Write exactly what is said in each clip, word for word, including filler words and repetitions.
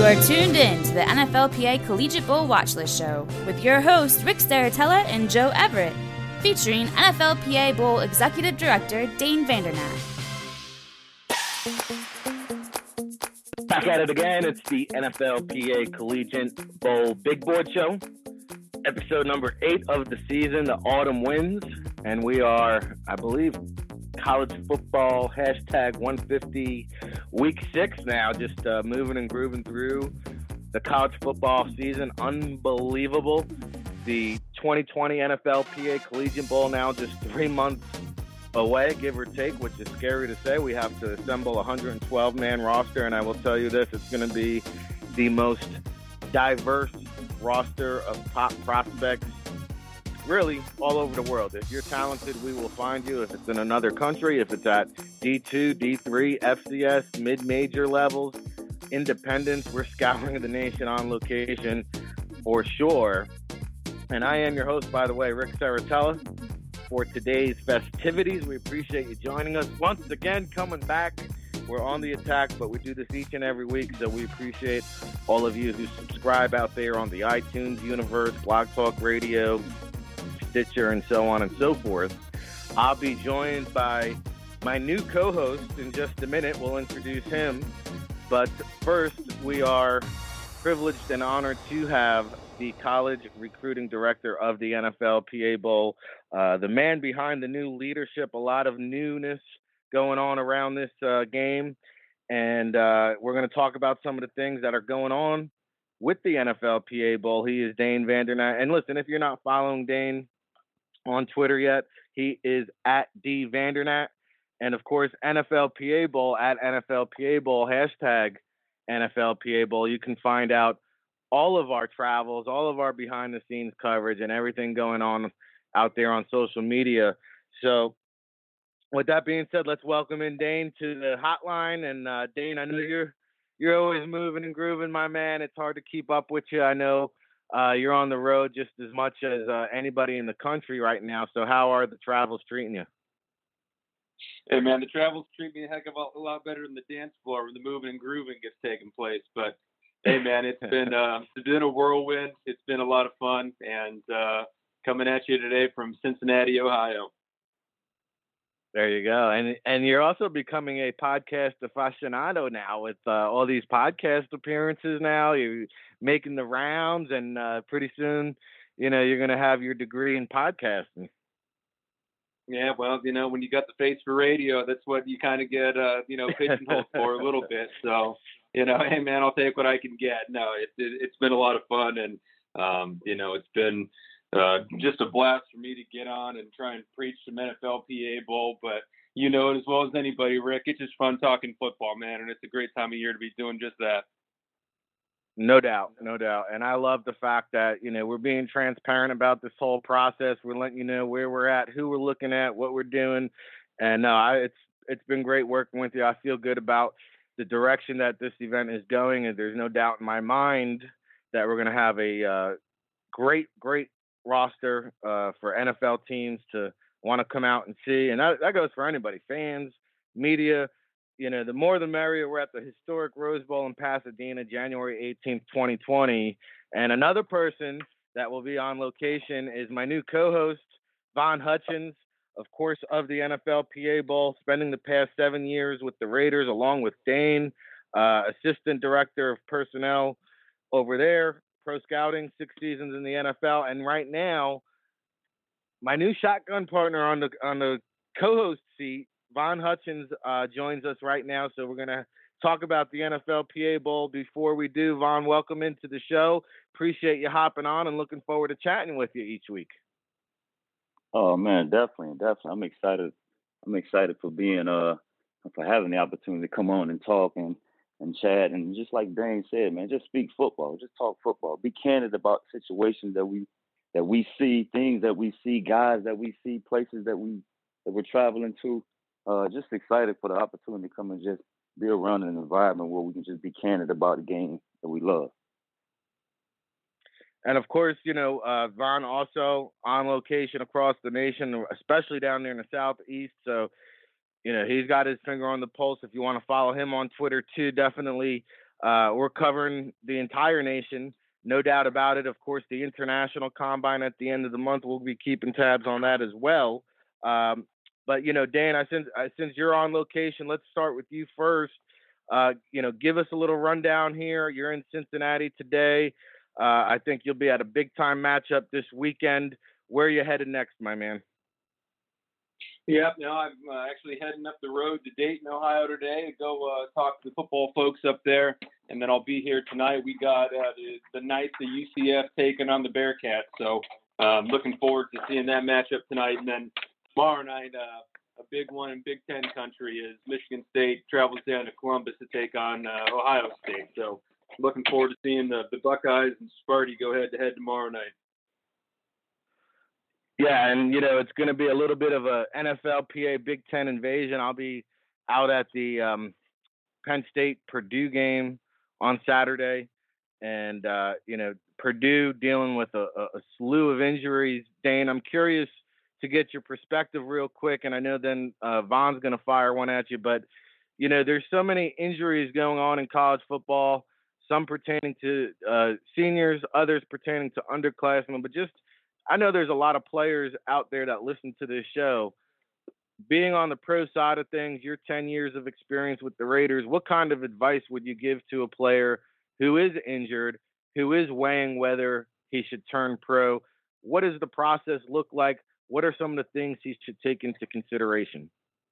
You are tuned in to the N F L P A Collegiate Bowl Watchlist Show with your hosts Rick Staratella and Joe Everett, featuring N F L P A Bowl Executive Director Dane Vandernat. Back at it again. It's the N F L P A Collegiate Bowl Big Board Show, episode number eight of the season, the Autumn Wins, and we are, I believe, college football hashtag one fifty week six now, just uh, moving and grooving through the college football season. Unbelievable. The twenty twenty N F L P A Collegiate Bowl now just three months away, give or take, which is scary to say. We have to assemble a one hundred twelve man roster, and I will tell you this, it's going to be the most diverse roster of top prospects really all over the world. If you're talented, we will find you. If it's in another country, if it's at D two, D three, F C S, mid-major levels, independents, we're scouring the nation on location for sure. And I am your host, by the way, Rick Saratella, for today's festivities. We appreciate you joining us once again, coming back. We're on the attack, but we do this each and every week, so we appreciate all of you who subscribe out there on the iTunes universe, Blog Talk Radio, Stitcher, and so on and so forth. I'll be joined by my new co-host in just a minute. We'll introduce him. But first, we are privileged and honored to have the college recruiting director of the N F L P A Bowl, uh, the man behind the new leadership, a lot of newness going on around this uh, game. And uh, we're going to talk about some of the things that are going on with the N F L P A Bowl. He is Dane Vandernat. And listen, if you're not following Dane on Twitter yet, he is at D Vandernat. And of course, N F L P A Bowl at N F L P A Bowl, hashtag N F L P A Bowl. You can find out all of our travels, all of our behind the scenes coverage, and everything going on out there on social media. So with that being said, let's welcome in Dane to the hotline. And uh, Dane, I know you're you're always moving and grooving, my man. It's hard to keep up with you. I know uh, you're on the road just as much as uh, anybody in the country right now. So how are the travels treating you? Hey, man, the travels treat me a heck of a lot better than the dance floor when the moving and grooving gets taking place. But, hey, man, it's been uh, it's been a whirlwind. It's been a lot of fun. And uh, coming at you today from Cincinnati, Ohio. There you go. And and you're also becoming a podcast aficionado now with uh, all these podcast appearances now. You're making the rounds, and uh, pretty soon, you know, you're going to have your degree in podcasting. Yeah, well, you know, when you got the face for radio, that's what you kind of get, uh, you know, pigeonholed for a little bit. So, you know, hey, man, I'll take what I can get. No, it, it, it's been a lot of fun, and, um, you know, it's been uh, just a blast for me to get on and try and preach some N F L P A Bowl. But you know it as well as anybody, Rick, it's just fun talking football, man, and it's a great time of year to be doing just that. No doubt, no doubt. And I love the fact that, you know, we're being transparent about this whole process. We're letting you know where we're at, who we're looking at, what we're doing. And no, I, it's it's been great working with you. I feel good about the direction that this event is going. And there's no doubt in my mind that we're going to have a uh, great, great roster uh, for N F L teams to want to come out and see. And that, that goes for anybody, fans, media. You know, the more the merrier. We're at the historic Rose Bowl in Pasadena, January eighteenth, twenty twenty. And another person that will be on location is my new co-host, Von Hutchins, of course, of the N F L P A Bowl, spending the past seven years with the Raiders, along with Dane, uh, assistant director of personnel over there, pro scouting, six seasons in the N F L. And right now, my new shotgun partner on the on the co-host seat, Von Hutchins, uh, joins us right now, so we're going to talk about the N F L P A Bowl. Before we do, Von, welcome into the show. Appreciate you hopping on and looking forward to chatting with you each week. Oh, man, definitely, definitely. I'm excited. I'm excited for being, uh, for having the opportunity to come on and talk and, and chat. And just like Dane said, man, just speak football. Just talk football. Be candid about situations that we that we see, things that we see, guys that we see, places that we that we're traveling to. Uh, just excited for the opportunity to come and just be around an environment where we can just be candid about the game that we love. And of course, you know, uh, Von also on location across the nation, especially down there in the Southeast. So, you know, he's got his finger on the pulse. If you want to follow him on Twitter too, definitely Uh, we're covering the entire nation, no doubt about it. Of course, the International Combine at the end of the month, we'll be keeping tabs on that as well. Um, but, you know, Dan, I, since, I, since you're on location, let's start with you first. Uh, you know, give us a little rundown here. You're in Cincinnati today. Uh, I think you'll be at a big-time matchup this weekend. Where are you headed next, my man? Yeah, no, I'm uh, actually heading up the road to Dayton, Ohio today to go uh, talk to the football folks up there, and then I'll be here tonight. We got uh, the, the Knights of U C F taking on the Bearcats, so um, looking forward to seeing that matchup tonight. And then tomorrow night, uh, a big one in Big Ten country is Michigan State travels down to Columbus to take on uh, Ohio State. So looking forward to seeing the, the Buckeyes and Sparty go head-to-head tomorrow night. Yeah, and, you know, it's going to be a little bit of a N F L P A Big Ten invasion. I'll be out at the um, Penn State-Purdue game on Saturday. And, uh, you know, Purdue dealing with a, a slew of injuries. Dane, I'm curious to get your perspective real quick, and I know then uh, Von's going to fire one at you. But, you know, there's so many injuries going on in college football, some pertaining to uh, seniors, others pertaining to underclassmen, but just I know there's a lot of players out there that listen to this show. Being on the pro side of things, your ten years of experience with the Raiders, what kind of advice would you give to a player who is injured, who is weighing whether he should turn pro? What does the process look like? What are some of the things he should take into consideration?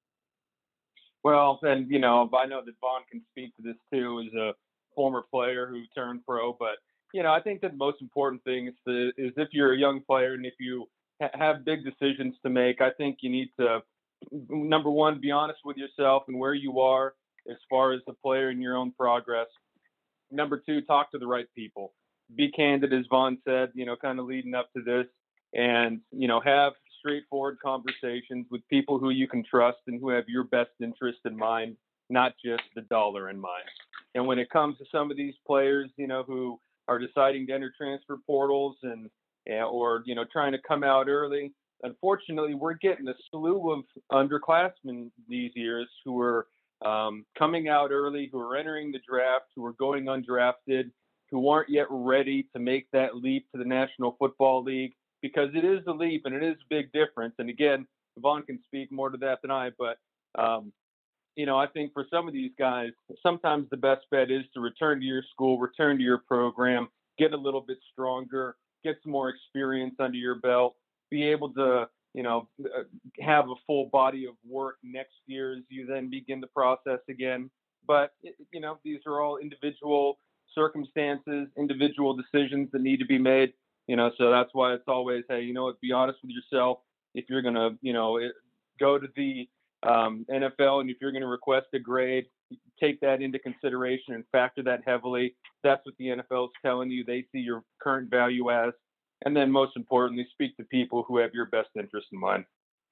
Well, and, you know, I know that Von can speak to this too as a former player who turned pro, but you know, I think that the most important thing is, to, is if you're a young player and if you ha- have big decisions to make, I think you need to, number one, be honest with yourself and where you are as far as the player in your own progress. Number two, talk to the right people. Be candid, as Von said, you know, kind of leading up to this, and, you know, have straightforward conversations with people who you can trust and who have your best interest in mind, not just the dollar in mind. And when it comes to some of these players, you know, who are deciding to enter transfer portals and, or, you know, trying to come out early. Unfortunately, we're getting a slew of underclassmen these years who are um, coming out early, who are entering the draft, who are going undrafted, who aren't yet ready to make that leap to the National Football League, because it is a leap and it is a big difference. And again, Vaughn can speak more to that than I, but um, you know, I think for some of these guys, sometimes the best bet is to return to your school, return to your program, get a little bit stronger, get some more experience under your belt, be able to, you know, have a full body of work next year as you then begin the process again. But, you know, these are all individual circumstances, individual decisions that need to be made, you know, so that's why it's always, hey, you know what, be honest with yourself. If you're going to, you know, go to the Um, N F L, and if you're going to request a grade, take that into consideration and factor that heavily. That's what the N F L is telling you. They see your current value as. And then most importantly, speak to people who have your best interest in mind.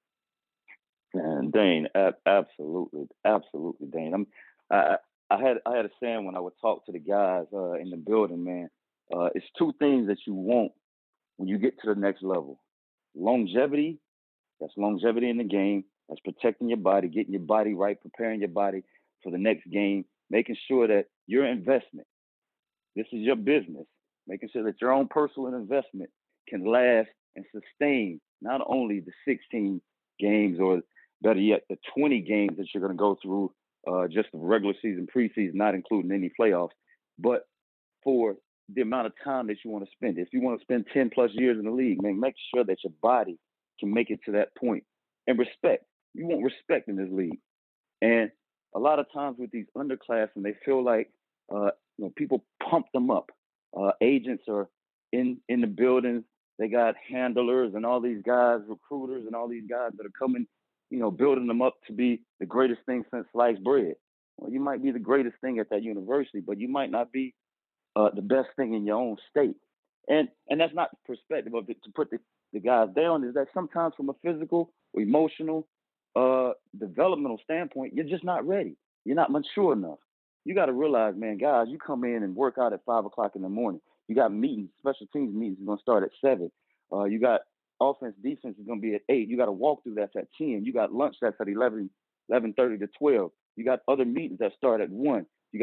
And Dane, ab- absolutely, absolutely, Dane. I'm, I, I had I had a saying when I would talk to the guys uh, in the building, man. Uh, it's two things that you want when you get to the next level: longevity. That's longevity in the game. That's protecting your body, getting your body right, preparing your body for the next game, making sure that your investment, this is your business, making sure that your own personal investment can last and sustain not only the sixteen games, or better yet, the twenty games that you're going to go through, uh, just the regular season, preseason, not including any playoffs, but for the amount of time that you want to spend. If you want to spend ten plus years in the league, man, make sure that your body can make it to that point. And respect. You want respect in this league. And a lot of times with these underclassmen, they feel like uh, you know, people pump them up. Uh, agents are in, in the buildings. They got handlers and all these guys, recruiters and all these guys that are coming, you know, building them up to be the greatest thing since sliced bread. Well, you might be the greatest thing at that university, but you might not be uh, the best thing in your own state. And and that's not the perspective of it, to put the, the guys down, is that sometimes from a physical or emotional uh, developmental standpoint, you're just not ready. You're not mature enough. You got to realize, man, guys, you come in and work out at five o'clock in the morning. You got meetings, special teams meetings is going to start at seven. Uh, you got offense, defense is going to be at eight. You got a walkthrough that's at ten. You got lunch that's at eleven, eleven thirty to twelve. You got other meetings that start at one. You got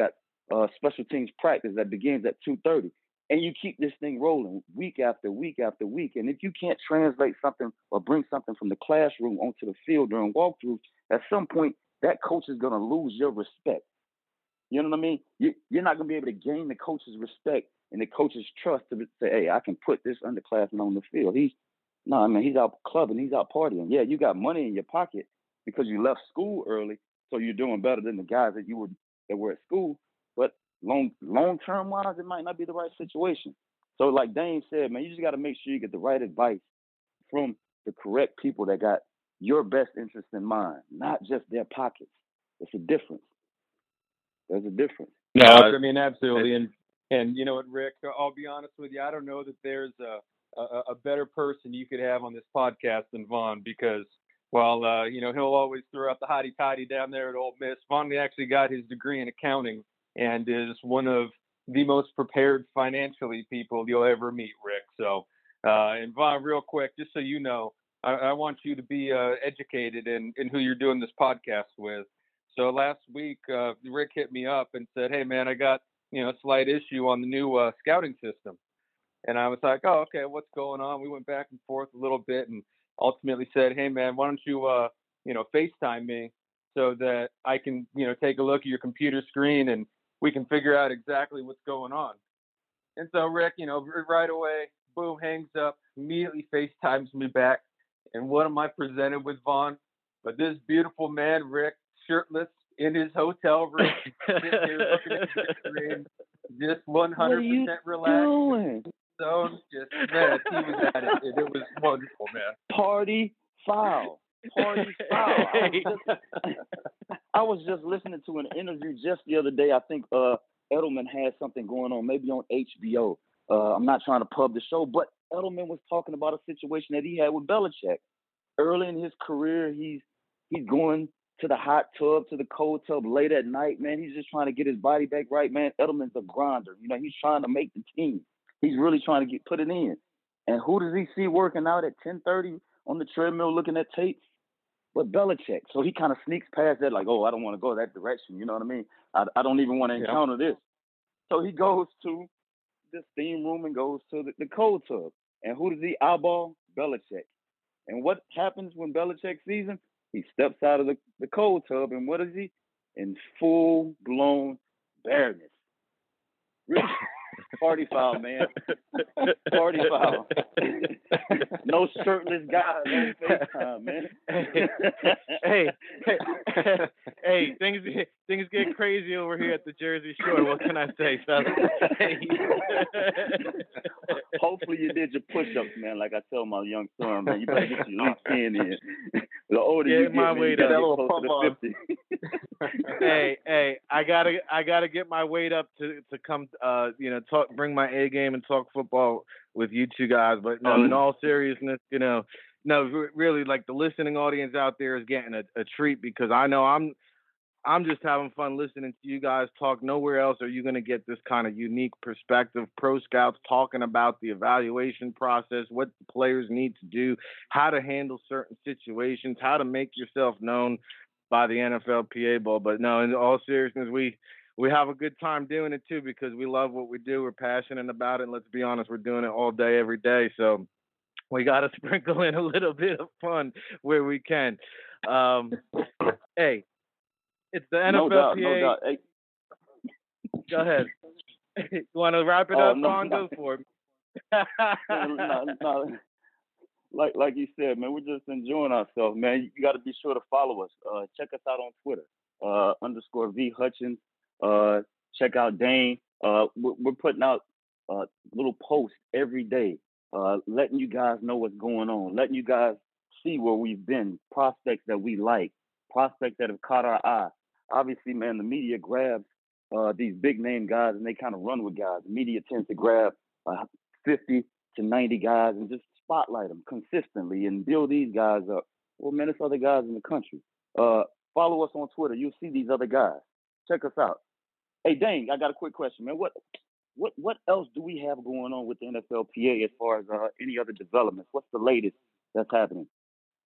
uh, special teams practice that begins at two thirty. And you keep this thing rolling week after week after week. And if you can't translate something or bring something from the classroom onto the field during walkthroughs, at some point, that coach is going to lose your respect. You know what I mean? You, you're not going to be able to gain the coach's respect and the coach's trust to say, hey, I can put this underclassman on the field. He's, no, I mean, he's out clubbing. He's out partying. Yeah, you got money in your pocket because you left school early, so you're doing better than the guys that you were that were at school. But long long term wise, it might not be the right situation. So like Dane said, man, you just got to make sure you get the right advice from the correct people that got your best interest in mind, not just their pockets. It's a difference. There's a difference. No, I mean, absolutely. And, and you know what, Rick, I'll be honest with you. I don't know that there's a, a, a better person you could have on this podcast than Vaughn, because while, uh, you know, he'll always throw out the hotty-totty down there at Ole Miss, Vaughn actually got his degree in accounting and is one of the most prepared financially people you'll ever meet, Rick. So, uh, and Vaughn, real quick, just so you know, I, I want you to be uh, educated in, in who you're doing this podcast with. So last week, uh, Rick hit me up and said, hey, man, I got, you know, a slight issue on the new uh, scouting system. And I was like, oh, okay, what's going on? We went back and forth a little bit and ultimately said, hey, man, why don't you, uh, you know, FaceTime me so that I can, you know, take a look at your computer screen and we can figure out exactly what's going on. And so Rick, you know, right away, boom, hangs up, immediately FaceTimes me back. And what am I presented with, Vaughn? But this beautiful man, Rick, shirtless in his hotel room, sitting here looking at the screen, just one hundred percent relaxed. Doing? So just, man, he was at it. It was wonderful, man. Party foul. Party foul. I was, just, I was just listening to an interview just the other day. I think uh, Edelman had something going on, maybe on H B O. Uh, I'm not trying to pub the show, but Edelman was talking about a situation that he had with Belichick. Early in his career, he's he's going to the hot tub, to the cold tub late at night, man. He's just trying to get his body back right, man. Edelman's a grinder. You know, he's trying to make the team. He's really trying to get put it in. And who does he see working out at ten thirty on the treadmill looking at tape? But Belichick. So he kind of sneaks past that like, oh, I don't want to go that direction. You know what I mean? I, I don't even want to encounter yeah. this. So he goes to the steam room and goes to the, the cold tub. And who does he eyeball? Belichick. And what happens when Belichick sees him? He steps out of the, the cold tub, and what is he? In full-blown bareness. Really? Party foul, man. Party foul. No shirtless guys on FaceTime, man. hey, hey, hey, hey, things things get crazy over here at the Jersey Shore. What can I say, fellas? Hopefully you did your push-ups, man. Like I tell my young son, man, you better get your loose skin in. The older get you get, my man, weight you up. gotta get closer to fifty. hey, hey, I gotta, I gotta get my weight up to, to come, uh, you know, talk, bring my A game and talk football with you two guys. But no, in all seriousness, you know, no, really, like the listening audience out there is getting a, a treat, because I know I'm, I'm just having fun listening to you guys talk. Nowhere else are you going to get this kind of unique perspective. Pro scouts talking about the evaluation process, what the players need to do, how to handle certain situations, how to make yourself known by the N F L P A ball. But no, in all seriousness, we we have a good time doing it too, because we love what we do. We're passionate about it. And let's be honest, we're doing it all day, every day. So we got to sprinkle in a little bit of fun where we can. Um, hey, it's the N F L no doubt, P A. No doubt. Hey. Go ahead. You want to wrap it oh, up, no, Vaughn? no. Go for it. no, no. Like like you said, man, we're just enjoying ourselves, man. You got to be sure to follow us. Uh, check us out on Twitter, uh, underscore V Hutchins. Uh, check out Dane. Uh, we're, we're putting out uh, little posts every day, uh, letting you guys know what's going on, letting you guys see where we've been, prospects that we like, prospects that have caught our eye. Obviously, man, the media grabs uh, these big name guys and they kind of run with guys. The media tends to grab uh, fifty to ninety guys and just spotlight them consistently and build these guys up. Well, man, there's other guys in the country. Uh, follow us on Twitter. You'll see these other guys. Check us out. Hey, Dane, I got a quick question, man. What what what else do we have going on with the N F L P A as far as uh, any other developments? What's the latest that's happening?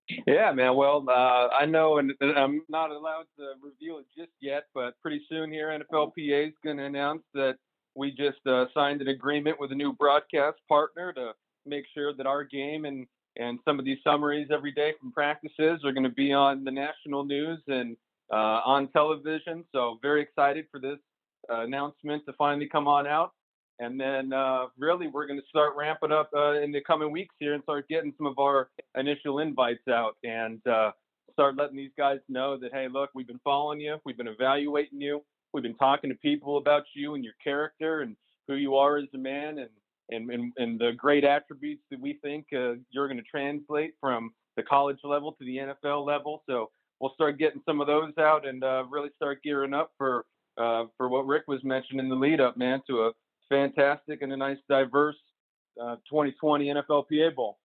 Yeah, man. Well, uh, I know, and I'm not allowed to reveal it just yet, but pretty soon here, N F L P A is going to announce that we just uh, signed an agreement with a new broadcast partner to make sure that our game and, and some of these summaries every day from practices are going to be on the national news and uh, on television. So very excited for this uh, announcement to finally come on out. And then uh, really we're going to start ramping up uh, in the coming weeks here and start getting some of our initial invites out and uh, start letting these guys know that, hey, look, we've been following you. We've been evaluating you. We've been talking to people about you and your character and who you are as a man and, and, and, and the great attributes that we think uh, you're going to translate from the college level to the N F L level. So we'll start getting some of those out and uh, really start gearing up for, uh, for what Rick was mentioning in the lead up, man, to a fantastic and a nice, diverse uh, twenty twenty N F L P A Bowl.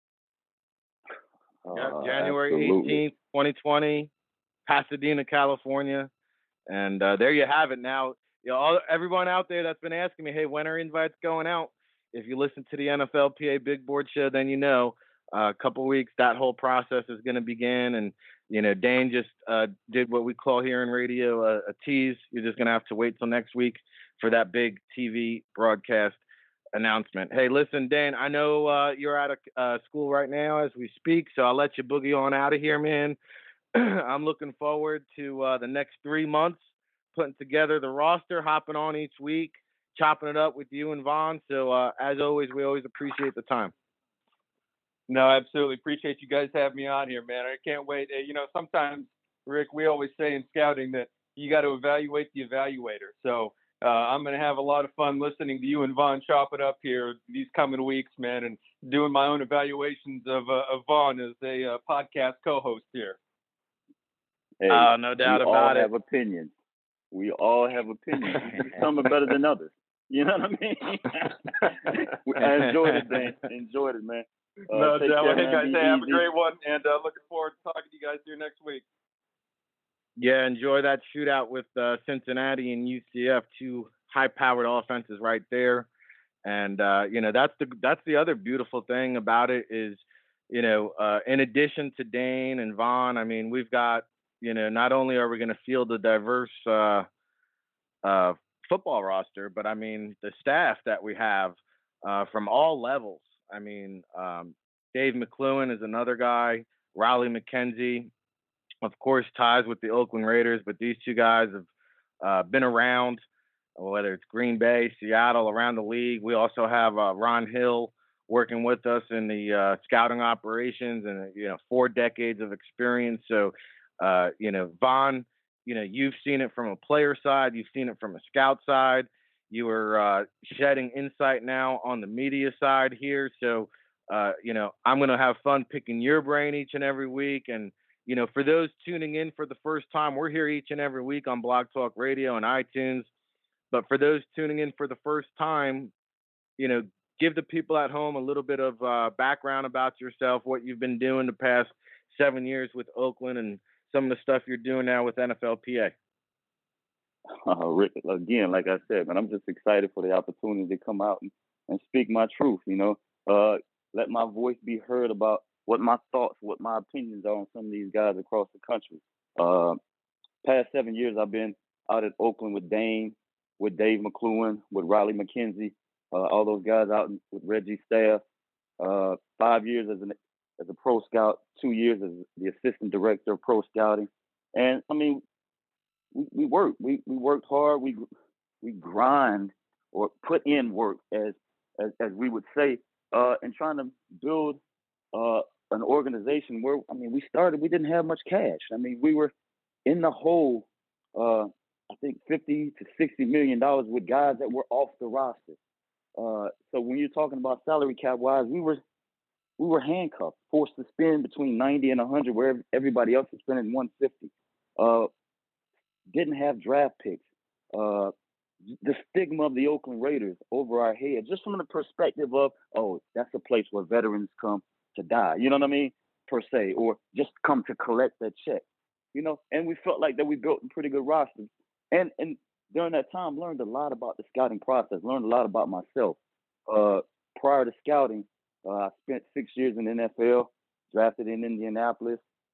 Uh, January eighteenth, twenty twenty, Pasadena, California. And uh, there you have it. Now, you know, all, everyone out there that's been asking me, hey, when are invites going out? If you listen to the N F L P A Big Board Show, then you know uh, a couple weeks that whole process is going to begin. And, you know, Dane just uh, did what we call here in radio a, a tease. You're just going to have to wait till next week for that big T V broadcast announcement. Hey, listen, Dane, I know uh, you're out of uh, school right now as we speak, so I'll let you boogie on out of here, man. I'm looking forward to uh, the next three months, putting together the roster, hopping on each week, chopping it up with you and Vaughn. So uh, as always, we always appreciate the time. No, absolutely. Appreciate you guys having me on here, man. I can't wait. You know, sometimes, Rick, we always say in scouting that you got to evaluate the evaluator. So Uh, I'm going to have a lot of fun listening to you and Vaughn chop it up here these coming weeks, man, and doing my own evaluations of, uh, of Vaughn as a uh, podcast co-host here. Hey, uh, no doubt we about all it. have opinions. We all have opinions. Some are better than others. You know what I mean? I enjoyed it, man. Enjoyed it, man. Uh, no doubt. Care, hey, man. guys, Be hey, have a easy. great one, and uh, looking forward to talking to you guys here next week. Yeah, enjoy that shootout with uh, Cincinnati and U C F, two high-powered offenses right there. And, uh, you know, that's the that's the other beautiful thing about it is, you know, uh, in addition to Dane and Vaughn, I mean, we've got, you know, not only are we going to field a diverse uh, uh, football roster, but, I mean, the staff that we have uh, from all levels. I mean, um, Dave McCloughan is another guy, Riley McKenzie, of course, ties with the Oakland Raiders, but these two guys have uh, been around, whether it's Green Bay, Seattle, around the league. We also have uh, Ron Hill working with us in the uh, scouting operations and, you know, four decades of experience. So, uh, you know, Vaughn, you know, you've seen it from a player side. You've seen it from a scout side. You are uh, shedding insight now on the media side here. So, uh, you know, I'm going to have fun picking your brain each and every week. And, you know, for those tuning in for the first time, we're here each and every week on Blog Talk Radio and iTunes. But for those tuning in for the first time, you know, give the people at home a little bit of uh, background about yourself, what you've been doing the past seven years with Oakland and some of the stuff you're doing now with N F L P A. Uh, Rick, again, like I said, man, I'm just excited for the opportunity to come out and, and speak my truth, you know, uh, let my voice be heard about what my thoughts, what my opinions are on some of these guys across the country. Uh, past seven years, I've been out at Oakland with Dane, with Dave McCloughan, with Riley McKenzie, uh, all those guys out with Reggie's staff. Uh, five years as an as a pro scout, two years as the assistant director of pro scouting, and I mean, we, we work, we we worked hard, we we grind or put in work, as as, as we would say, uh, and trying to build uh, an organization where, I mean, we started, we didn't have much cash. I mean, we were in the hole, uh, I think fifty to sixty million dollars with guys that were off the roster. Uh, so when you're talking about salary cap wise, we were we were handcuffed, forced to spend between ninety and one hundred, where everybody else is spending one fifty. Uh, didn't have draft picks. Uh, the stigma of the Oakland Raiders over our heads, just from the perspective of, oh, that's a place where veterans come to die. You know what I mean? Per se, or just come to collect that check. You know, and we felt like that we built a pretty good roster. And and during that time, learned a lot about the scouting process, learned a lot about myself. Uh, prior to scouting, uh, I spent six years in the N F L, drafted in Indianapolis,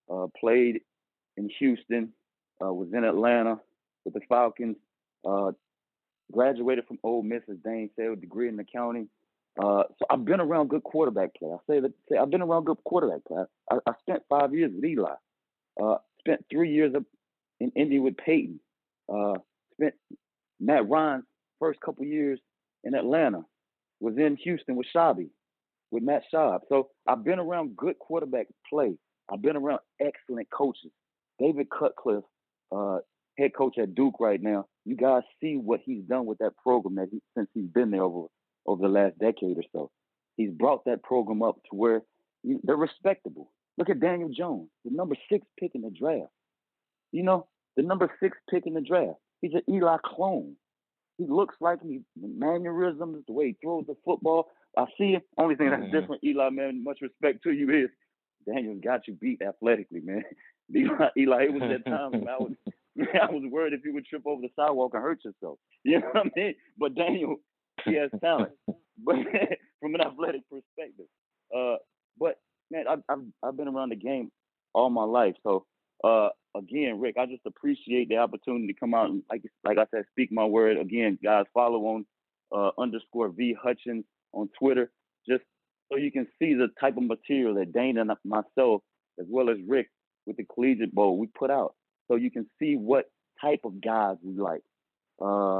uh, played in Houston, uh, was in Atlanta with the Falcons, uh, graduated from Ole Miss, as Dane said, with a degree in accounting. Uh, so I've been around good quarterback play. I say that say I've been around good quarterback play. I, I spent five years with Eli. Uh, spent three years up in Indy with Peyton. Uh, spent Matt Ryan's first couple years in Atlanta. Was in Houston with Shabby, with Matt Schaub. So I've been around good quarterback play. I've been around excellent coaches. David Cutcliffe, uh, head coach at Duke right now. You guys see what he's done with that program that he, since he's been there over over the last decade or so. He's brought that program up to where you, they're respectable. Look at Daniel Jones, the number six pick in the draft. You know, the number six pick in the draft. He's an Eli clone. He looks like him. He, the mannerisms, the way he throws the football. I see it. Only thing that's mm-hmm. different, Eli, man, much respect to you, is Daniel's got you beat athletically, man. Eli, Eli it was that time I was, I was worried if you would trip over the sidewalk and hurt yourself. You know what I mean? But Daniel, he has talent, but from an athletic perspective. Uh, but man, I've, I've I've been around the game all my life, so uh, again, Rick, I just appreciate the opportunity to come out and, like like I said, speak my word. Again, guys, follow on uh, underscore V Hutchins on Twitter, just so you can see the type of material that Dane and myself, as well as Rick, with the Collegiate Bowl, we put out, so you can see what type of guys we like. Uh,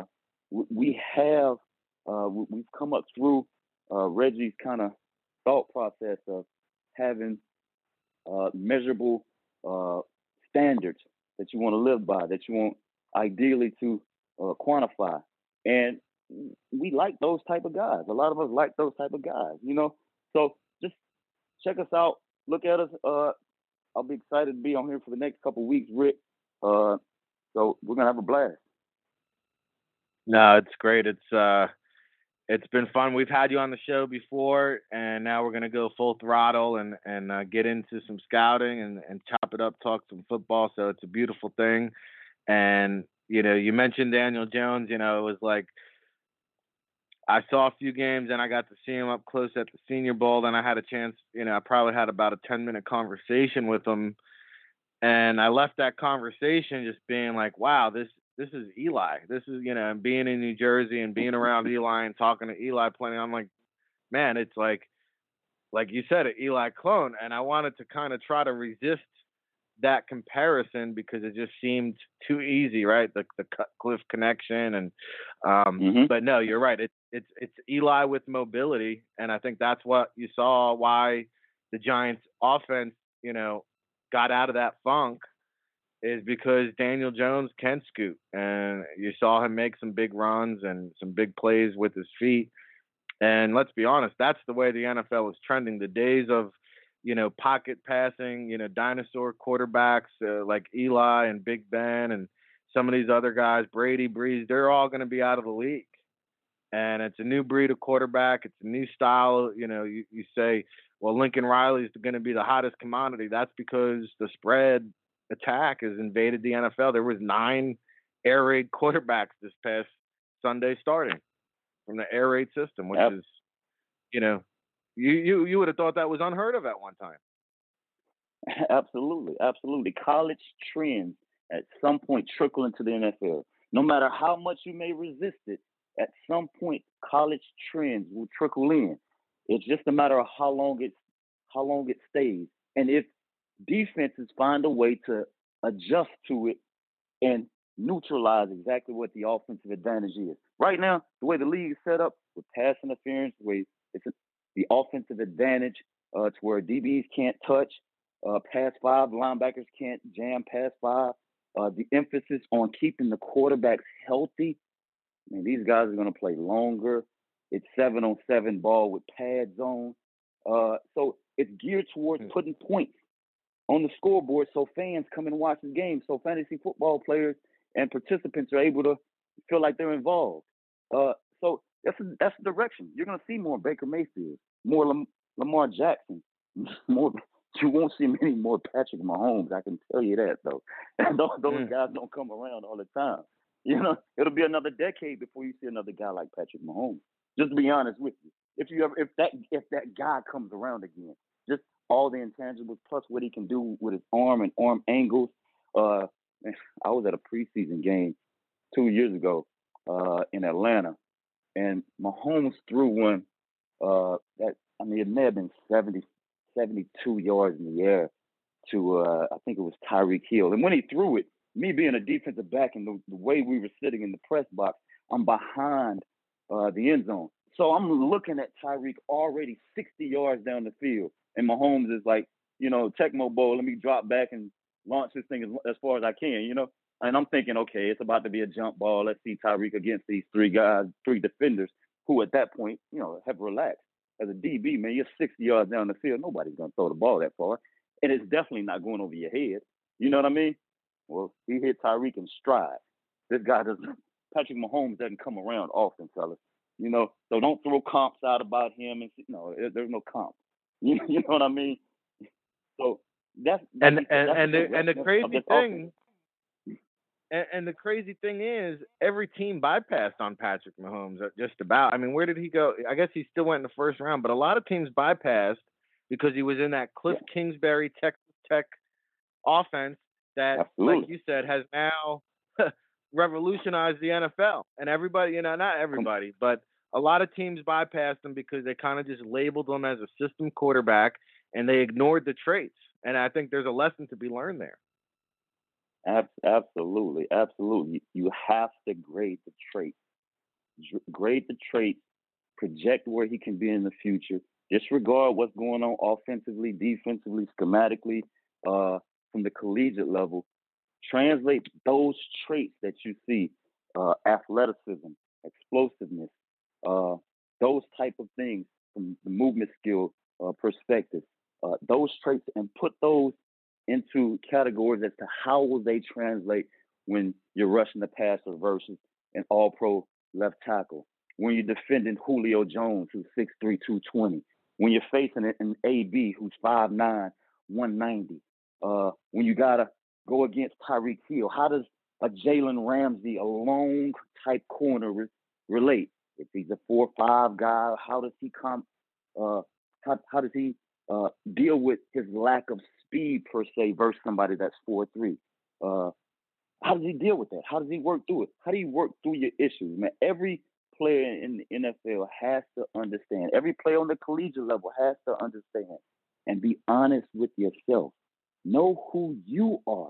we have, uh, we've come up through uh, Reggie's kind of thought process of having uh, measurable uh, standards that you want to live by, that you want ideally to uh, quantify. And we like those type of guys. A lot of us like those type of guys, you know? So just check us out. Look at us. Uh, I'll be excited to be on here for the next couple of weeks, Rick. Uh, so we're going to have a blast. No, it's great. It's uh, it's been fun. We've had you on the show before, and now we're going to go full throttle and, and uh, get into some scouting and, and chop it up, talk some football. So it's a beautiful thing. And, you know, you mentioned Daniel Jones. You know, it was like I saw a few games, and I got to see him up close at the Senior Bowl. Then I had a chance, you know, I probably had about a ten-minute conversation with him. And I left that conversation just being like, wow, this this is Eli. This is, you know, and being in New Jersey and being around Eli and talking to Eli plenty. I'm like, man, it's like, like you said, an Eli clone. And I wanted to kind of try to resist that comparison because it just seemed too easy, right? The the Cutcliffe connection. And um, mm-hmm. But no, you're right. It's it's it's Eli with mobility. And I think that's what you saw why the Giants offense, you know, got out of that funk, is because Daniel Jones can scoot, and you saw him make some big runs and some big plays with his feet. And let's be honest, that's the way the N F L is trending. The days of, you know, pocket passing, you know, dinosaur quarterbacks uh, like Eli and Big Ben and some of these other guys, Brady, Breeze, they're all going to be out of the league. And it's a new breed of quarterback. It's a new style. You know, you, you say, well, Lincoln Riley is going to be the hottest commodity. That's because the spread attack has invaded the N F L. There was nine air raid quarterbacks this past Sunday starting from the air raid system, which yep. is, you know, you, you, you would have thought that was unheard of at one time. Absolutely. Absolutely. College trends at some point trickle into the N F L. No matter how much you may resist it, at some point, college trends will trickle in. It's just a matter of how long it, how long it stays. And if defenses find a way to adjust to it and neutralize exactly what the offensive advantage is. Right now, the way the league is set up with pass interference, the way it's a, the offensive advantage uh, to where D Bs can't touch, uh, pass five, linebackers can't jam pass five, uh, the emphasis on keeping the quarterbacks healthy. I mean, these guys are going to play longer. It's seven on seven ball with pads on. Uh, so it's geared towards putting points on the scoreboard so fans come and watch the game, so fantasy football players and participants are able to feel like they're involved. Uh, so that's a, that's the direction. You're going to see more Baker Mayfield, more Lam- Lamar Jackson, more. You won't see many more Patrick Mahomes. I can tell you that, though. those those mm. guys don't come around all the time. You know, it'll be another decade before you see another guy like Patrick Mahomes. Just to be honest with you, if you ever, if that if that guy comes around again, just all the intangibles, plus what he can do with his arm and arm angles. Uh, I was at a preseason game two years ago uh, in Atlanta, and Mahomes threw one uh, that, I mean, it may have been seventy, seventy-two yards in the air to, uh, I think it was Tyreek Hill. And when he threw it, me being a defensive back and the, the way we were sitting in the press box, I'm behind uh, the end zone. So I'm looking at Tyreek already sixty yards down the field. And Mahomes is like, you know, Tecmo Bowl, let me drop back and launch this thing as, as far as I can, you know. And I'm thinking, okay, it's about to be a jump ball. Let's see Tyreek against these three guys, three defenders, who at that point, you know, have relaxed. As a D B, man, you're sixty yards down the field. Nobody's going to throw the ball that far. And it's definitely not going over your head. You know what I mean? Well, he hit Tyreek in stride. This guy doesn't, Patrick Mahomes doesn't come around often, fellas. You know, so don't throw comps out about him. And no, there's no comp. You, you know what I mean? So that's, that's and and that's and the, and the crazy thing, and, and the crazy thing is, every team bypassed on Patrick Mahomes. Just about. I mean, where did he go? I guess he still went in the first round, but a lot of teams bypassed because he was in that Cliff yeah. Kingsbury Texas Tech offense that, Absolutely. like you said, has now revolutionized the N F L. And everybody, you know, not everybody, but a lot of teams bypassed him because they kind of just labeled him as a system quarterback and they ignored the traits. And I think there's a lesson to be learned there. Absolutely. Absolutely. You have to grade the traits. Grade the traits, project where he can be in the future, disregard what's going on offensively, defensively, schematically, uh, from the collegiate level. Translate those traits that you see, uh, athleticism, explosiveness, uh, those type of things from the movement skill uh, perspective, uh, those traits, and put those into categories as to how will they translate when you're rushing the passer versus an all-pro left tackle, when you're defending Julio Jones, who's six three, two twenty, when you're facing an A B who's five nine, one ninety, uh, when you got to go against Tyreek Hill, how does a Jalen Ramsey, a long type corner, re- relate? If he's a four five guy, how does he come? Uh, how, how does he uh, deal with his lack of speed per se versus somebody that's four three? Uh, how does he deal with that? How does he work through it? How do you work through your issues, man? Every player in the N F L has to understand. Every player on the collegiate level has to understand and be honest with yourself. Know who you are.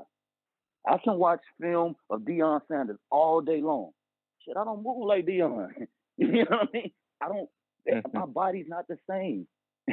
I can watch film of Deion Sanders all day long. Shit, I don't move like Deion. You know what I mean? I don't. Mm-hmm. My body's not the same.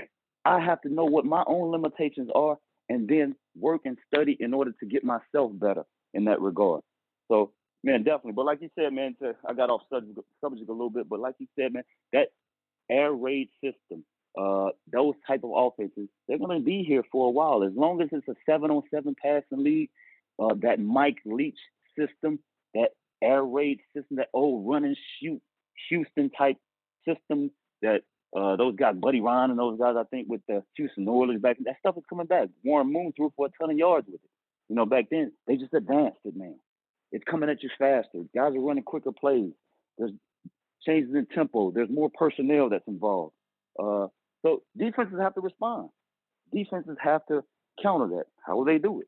I have to know what my own limitations are and then work and study in order to get myself better in that regard. So, man, definitely. But like you said, man, to, I got off subject, subject a little bit, but like you said, man, that air raid system, uh, those type of offenses, they're going to be here for a while. As long as it's a seven-on-seven passing league, uh, that Mike Leach system, that air raid system, that old run and shoot Houston type system that uh, those guys, Buddy Ryan and those guys, I think, with the Houston Oilers back, that stuff is coming back. Warren Moon threw for a ton of yards with it. You know, back then, they just advanced it, man. It's coming at you faster. Guys are running quicker plays. There's changes in tempo. There's more personnel that's involved. Uh, so defenses have to respond. Defenses have to counter that. How will they do it?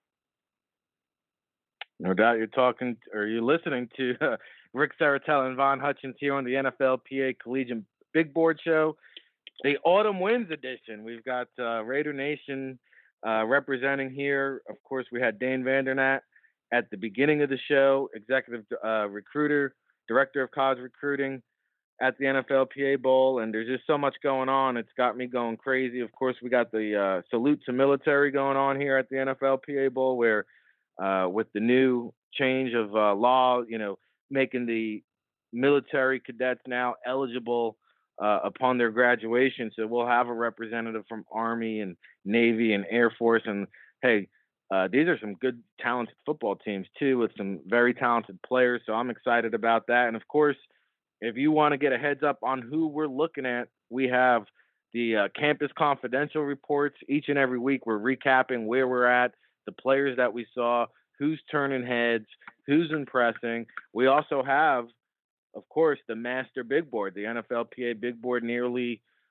No doubt you're talking or you're listening to uh, Rick Saratella and Von Hutchins here on the N F L P A Collegiate Big Board Show, the Autumn Wins edition. We've got uh, Raider Nation uh, representing here. Of course, we had Dane Vandernat at the beginning of the show, executive uh, recruiter, director of college recruiting at the N F L P A Bowl, and there's just so much going on. It's got me going crazy. Of course, we got the uh, salute to military going on here at the N F L P A Bowl, where uh, with the new change of uh, law, you know, making the military cadets now eligible uh, upon their graduation. So we'll have a representative from Army and Navy and Air Force. And hey, uh, these are some good, talented football teams too, with some very talented players. So I'm excited about that. And of course, if you want to get a heads up on who we're looking at, we have the uh, Campus Confidential reports. Each and every week, we're recapping where we're at, the players that we saw, who's turning heads, who's impressing. We also have, of course, the Master Big Board, the N F L P A Big Board, nearly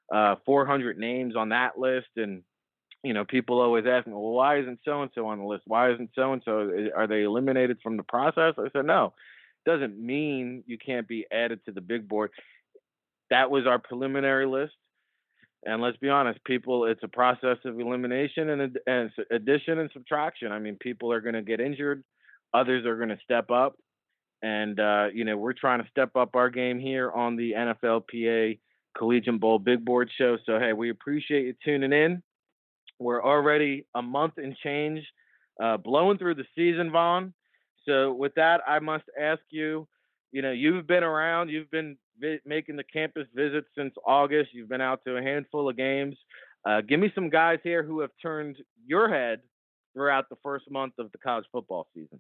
uh, four hundred names on that list. And, you know, people always ask me, well, why isn't so-and-so on the list? Why isn't so-and-so? Are they eliminated from the process? I said, no, it doesn't mean you can't be added to the big board. That was our preliminary list. And let's be honest, people, it's a process of elimination and, and addition and subtraction. I mean, people are going to get injured. Others are going to step up. And, uh, you know, we're trying to step up our game here on the N F L P A Collegiate Bowl Big Board Show. So, hey, we appreciate you tuning in. We're already a month and change uh, blowing through the season, Vaughn. So with that, I must ask you, you know, you've been around, you've been vi- making the campus visits since August. You've been out to a handful of games. Uh, give me some guys here who have turned your head throughout the first month of the college football season.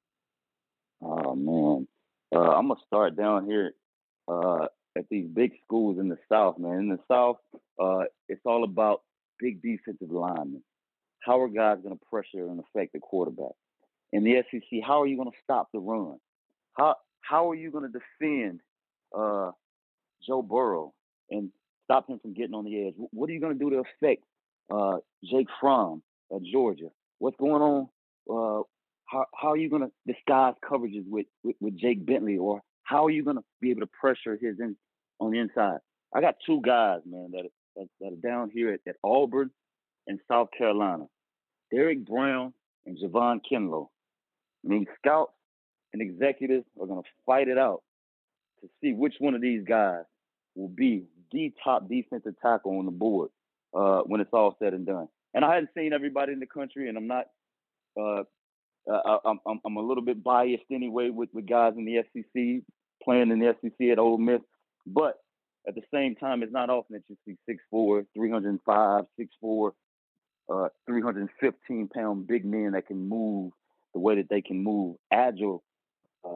Oh, man. Uh, I'm going to start down here uh, at these big schools in the South, man. In the South, uh, it's all about big defensive linemen. How are guys going to pressure and affect the quarterback? In the S E C, how are you going to stop the run? How how are you going to defend uh, Joe Burrow and stop him from getting on the edge? What are you going to do to affect uh, Jake Fromm at Georgia? What's going on? Uh, how how are you going to disguise coverages with, with, with Jake Bentley? Or how are you going to be able to pressure his in, on the inside? I got two guys, man, that that, that are down here at, at Auburn and South Carolina. Derek Brown and Javon Kinlaw. I mean, scouts and executives are going to fight it out to see which one of these guys will be the top defensive tackle on the board uh, when it's all said and done. And I hadn't seen everybody in the country, and I'm not uh, uh, – I'm, I'm, I'm a little bit biased anyway with, with guys in the S E C, playing in the S E C at Ole Miss. But at the same time, it's not often that you see six four, three oh five, six four, uh, three hundred fifteen pound big men that can move the way that they can move, agile uh,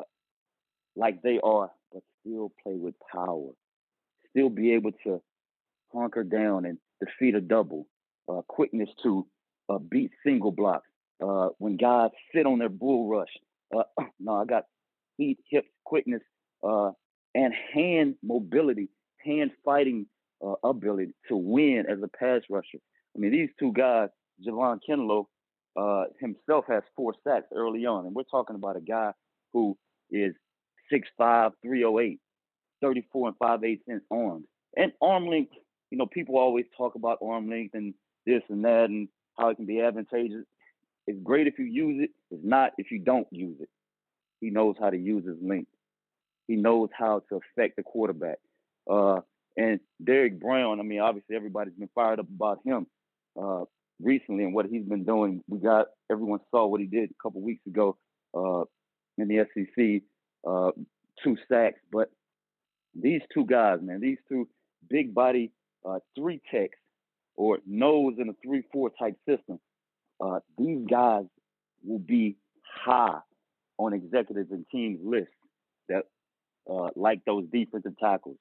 like they are, but still play with power, still be able to hunker down and defeat a double, uh, quickness to uh, beat single blocks. Uh, when guys sit on their bull rush, uh, no, I got feet, hips, quickness, uh, and hand mobility, hand fighting uh, ability to win as a pass rusher. I mean, these two guys, Javon Kinlaw, Uh, himself has four sacks early on. And we're talking about a guy who is six five, three oh eight, thirty-four and five eighths inch armed. And arm length, you know, people always talk about arm length and this and that and how it can be advantageous. It's great if you use it. It's not if you don't use it. He knows how to use his length. He knows how to affect the quarterback. Uh, and Derek Brown, I mean, obviously everybody's been fired up about him. Uh, recently and what he's been doing. We got, everyone saw what he did a couple weeks ago uh, in the S E C, uh, two sacks. But these two guys, man, these two big body uh, three techs or nose in a three four type system, uh, these guys will be high on executives and teams' lists that uh, like those defensive tackles.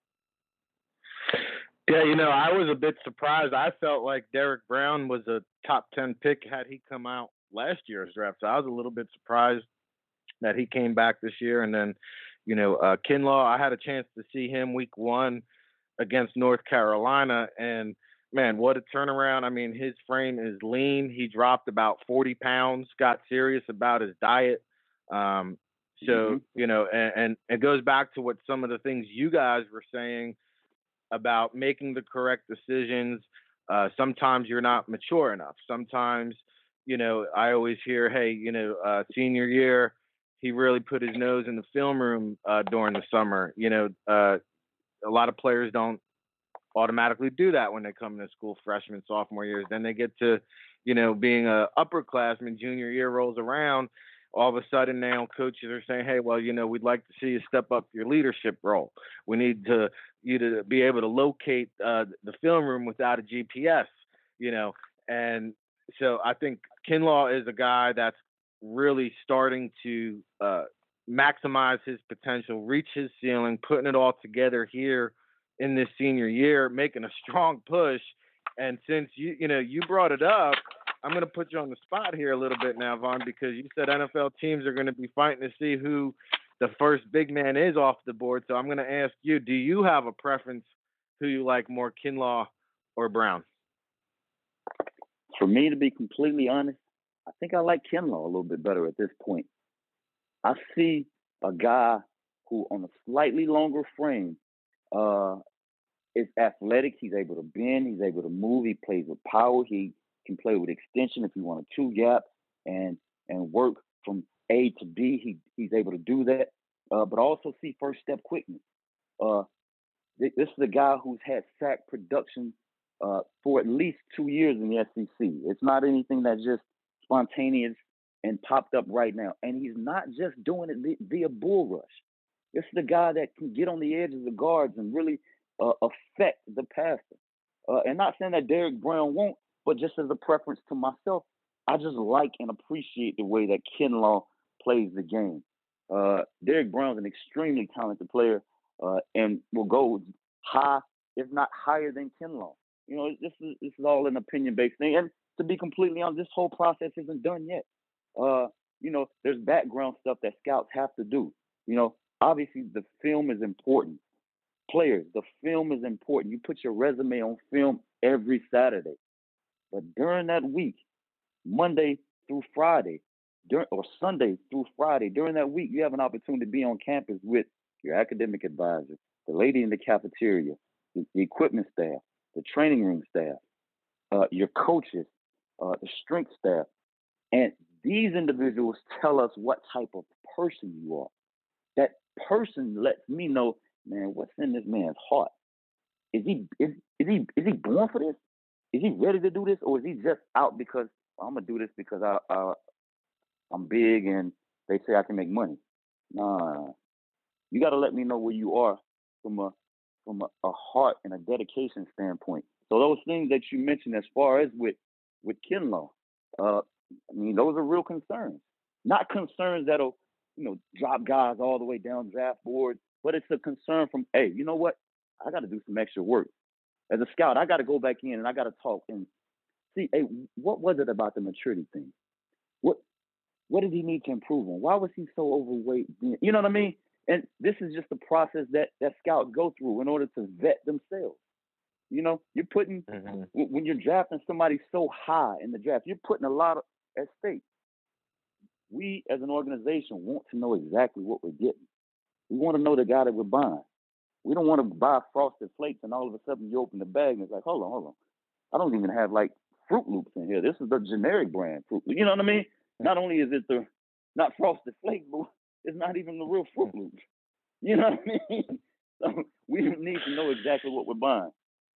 Yeah, you know, I was a bit surprised. I felt like Derek Brown was a top ten pick had he come out last year's draft. So I was a little bit surprised that he came back this year. And then, you know, uh, Kinlaw, I had a chance to see him week one against North Carolina. And, man, what a turnaround. I mean, his frame is lean. He dropped about forty pounds, got serious about his diet. Um, so, mm-hmm. you know, and, and it goes back to what some of the things you guys were saying about making the correct decisions. Uh, sometimes you're not mature enough. Sometimes, you know, I always hear, hey, you know, uh, senior year, he really put his nose in the film room uh, during the summer. You know, uh, a lot of players don't automatically do that when they come into school, freshman, sophomore years. Then they get to, you know, being a upperclassman, junior year rolls around. All of a sudden now coaches are saying, hey, well, you know, we'd like to see you step up your leadership role. We need to you to be able to locate uh, the film room without a G P S, you know. And so I think Kinlaw is a guy that's really starting to uh, maximize his potential, reach his ceiling, putting it all together here in this senior year, making a strong push. And since you, you know, you brought it up, I'm going to put you on the spot here a little bit now, Vaughn, because you said N F L teams are going to be fighting to see who the first big man is off the board. So I'm going to ask you, do you have a preference who you like more, Kinlaw or Brown? For me, to be completely honest, I think I like Kinlaw a little bit better at this point. I see a guy who, on a slightly longer frame, uh, is athletic. He's able to bend. He's able to move. He plays with power. He can play with extension if you want a two gap and and work from A to B. He he's able to do that. Uh, but I also see first step quickness. Uh, th- this is a guy who's had sack production uh, for at least two years in the S E C. It's not anything that's just spontaneous and popped up right now. And he's not just doing it vi- via bull rush. This is the guy that can get on the edge of the guards and really uh, affect the passer. Uh, and not saying that Derek Brown won't, but just as a preference to myself, I just like and appreciate the way that Kinlaw plays the game. Uh, Derek Brown's an extremely talented player uh, and will go high, if not higher than Kinlaw. You know, this is this is all an opinion-based thing. And to be completely honest, this whole process isn't done yet. Uh, you know, there's background stuff that scouts have to do. You know, obviously the film is important. Players, the film is important. You put your resume on film every Saturday. But during that week, Monday through Friday, during, or Sunday through Friday, during that week, you have an opportunity to be on campus with your academic advisor, the lady in the cafeteria, the, the equipment staff, the training room staff, uh, your coaches, uh, the strength staff. And these individuals tell us what type of person you are. That person lets me know, man, what's in this man's heart? Is he is, is he is he born for this? Is he ready to do this, or is he just out because well, I'm gonna do this because I, I I'm big and they say I can make money? Nah, you got to let me know where you are from a from a, a heart and a dedication standpoint. So those things that you mentioned, as far as with with Kinlaw, uh, I mean, those are real concerns. Not concerns that'll you know drop guys all the way down draft boards, but it's a concern from, hey, you know what? I got to do some extra work. As a scout, I got to go back in and I got to talk and see, hey, what was it about the maturity thing? What what did he need to improve on? Why was he so overweight? You know what I mean? And this is just the process that, that scouts go through in order to vet themselves. You know, you're putting, mm-hmm. when you're drafting somebody so high in the draft, you're putting a lot of, at stake. We as an organization want to know exactly what we're getting. We want to know the guy that we're buying. We don't want to buy Frosted Flakes and all of a sudden you open the bag and it's like, hold on, hold on. I don't even have like Fruit Loops in here. This is the generic brand Fruit Loops. You know what I mean? Not only is it the, not Frosted Flakes, but it's not even the real Fruit Loops. You know what I mean? So we need to know exactly what we're buying.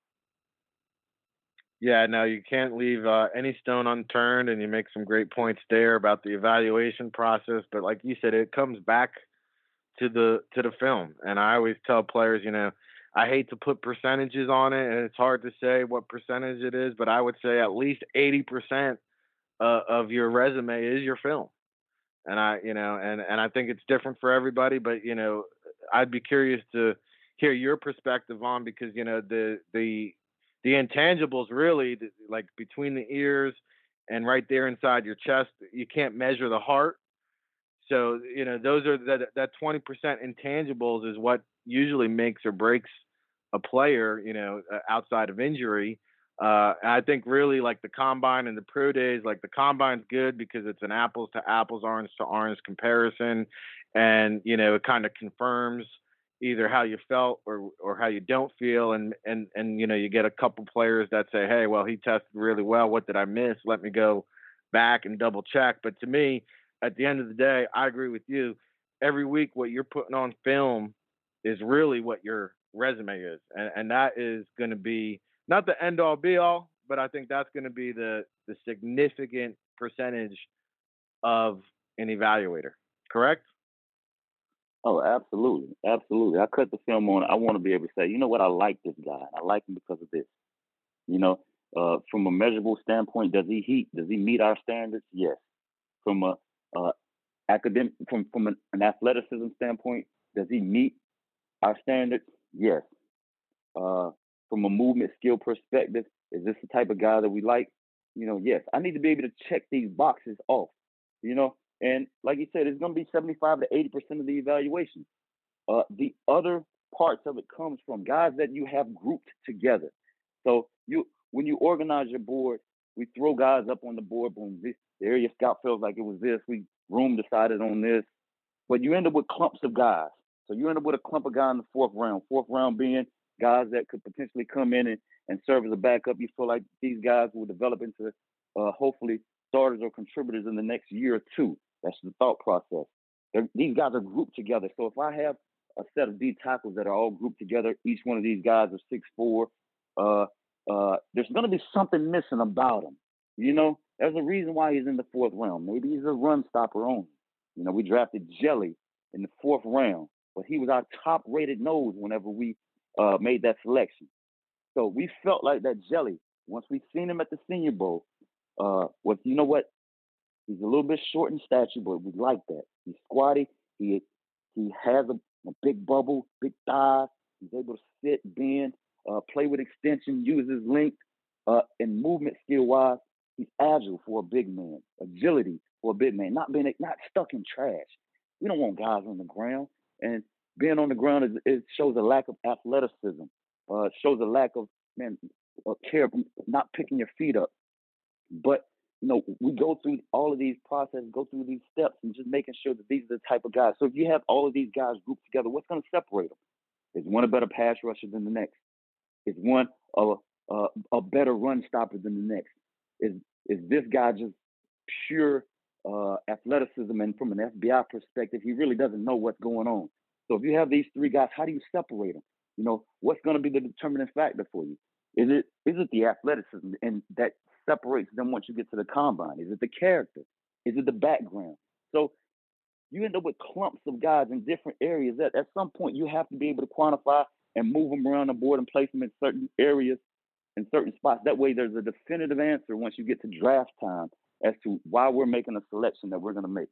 Yeah, no, you can't leave uh, any stone unturned, and you make some great points there about the evaluation process. But like you said, it comes back to the to the film. And I always tell players, you know, I hate to put percentages on it, and it's hard to say what percentage it is, but I would say at least eighty percent uh, of your resume is your film. And I, you know, and, and I think it's different for everybody, but, you know, I'd be curious to hear your perspective on, because, you know, the, the, the intangibles really, like between the ears and right there inside your chest, you can't measure the heart. So, you know, those are that, that twenty percent intangibles is what usually makes or breaks a player, you know, outside of injury. Uh, I think really like the combine and the pro days, like the combine's good because it's an apples to apples, orange to orange comparison. And, you know, it kind of confirms either how you felt or, or how you don't feel. And, and, and, you know, you get a couple players that say, hey, well, he tested really well. What did I miss? Let me go back and double check. But to me, at the end of the day, I agree with you. Every week, what you're putting on film is really what your resume is. And, and that is going to be not the end all be all, but I think that's going to be the, the significant percentage of an evaluator. Correct? Oh, absolutely. Absolutely. I cut the film on. I want to be able to say, you know what? I like this guy. I like him because of this. You know, uh, from a measurable standpoint, does he heat? Does he meet our standards? Yes. From a uh, academic, from, from an, an athleticism standpoint, does he meet our standards? Yes. Uh, from a movement skill perspective, is this the type of guy that we like? You know, yes. I need to be able to check these boxes off, you know? And like you said, it's going to be seventy-five to eighty percent of the evaluation. Uh, the other parts of it comes from guys that you have grouped together. So you when you organize your board, we throw guys up on the board. Boom, this, the area scout feels like it was this. We room decided on this, but you end up with clumps of guys. So you end up with a clump of guys in the fourth round. Fourth round being guys that could potentially come in and, and serve as a backup. You feel like these guys will develop into uh, hopefully starters or contributors in the next year or two. That's the thought process. They're, these guys are grouped together. So if I have a set of D tackles that are all grouped together, each one of these guys is six four, uh, uh, there's going to be something missing about him. You know, there's a reason why he's in the fourth round. Maybe he's a run stopper only. You know, we drafted Jelly in the fourth round, but he was our top-rated nose whenever we uh, made that selection. So we felt like that Jelly, once we seen him at the Senior Bowl, uh, was, you know what, he's a little bit short in stature, but we like that. He's squatty. He he has a, a big bubble, big thighs. He's able to sit, bend, uh, play with extension, use his length, uh, and movement skill-wise. He's agile for a big man, agility for a big man, not being not stuck in trash. We don't want guys on the ground, and being on the ground is, it shows a lack of athleticism. Uh, it shows a lack of man of care, not picking your feet up. But you know, we go through all of these processes, go through these steps, and just making sure that these are the type of guys. So if you have all of these guys grouped together, what's going to separate them? Is one a better pass rusher than the next? Is one a, a, a better run stopper than the next? Is is this guy just pure uh, athleticism? And from an F B I perspective, he really doesn't know what's going on. So if you have these three guys, how do you separate them? You know, what's going to be the determining factor for you? Is it is it the athleticism and that separates them once you get to the combine? Is it the character? Is it the background? So you end up with clumps of guys in different areas that at some point you have to be able to quantify and move them around the board and place them in certain areas, in certain spots. That way there's a definitive answer once you get to draft time as to why we're making a selection that we're going to make.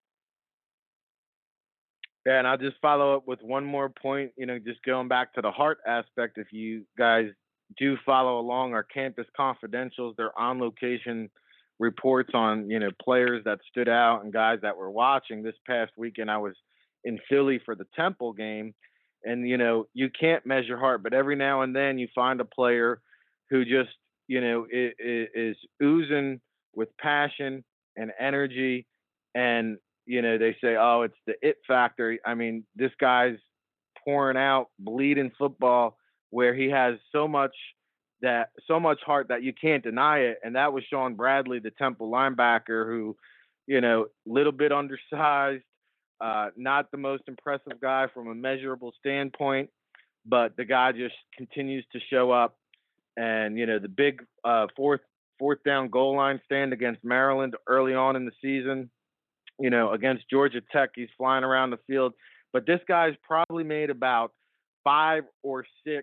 Yeah, and I'll just follow up with one more point, you know, just going back to the heart aspect. If you guys do follow along our Campus Confidentials, they're on location reports on, you know, players that stood out and guys that were watching. This past weekend, I was in Philly for the Temple game, and, you know, you can't measure heart, but every now and then you find a player who just, you know, is, is oozing with passion and energy, and, you know, they say, oh, it's the it factor. I mean, this guy's pouring out, bleeding football, where he has so much that so much heart that you can't deny it. And that was Sean Bradley, the Temple linebacker, who, you know, little bit undersized, uh, not the most impressive guy from a measurable standpoint, but the guy just continues to show up. And, you know, the big uh, fourth fourth down goal line stand against Maryland early on in the season, you know, against Georgia Tech, he's flying around the field. But this guy's probably made about five or six,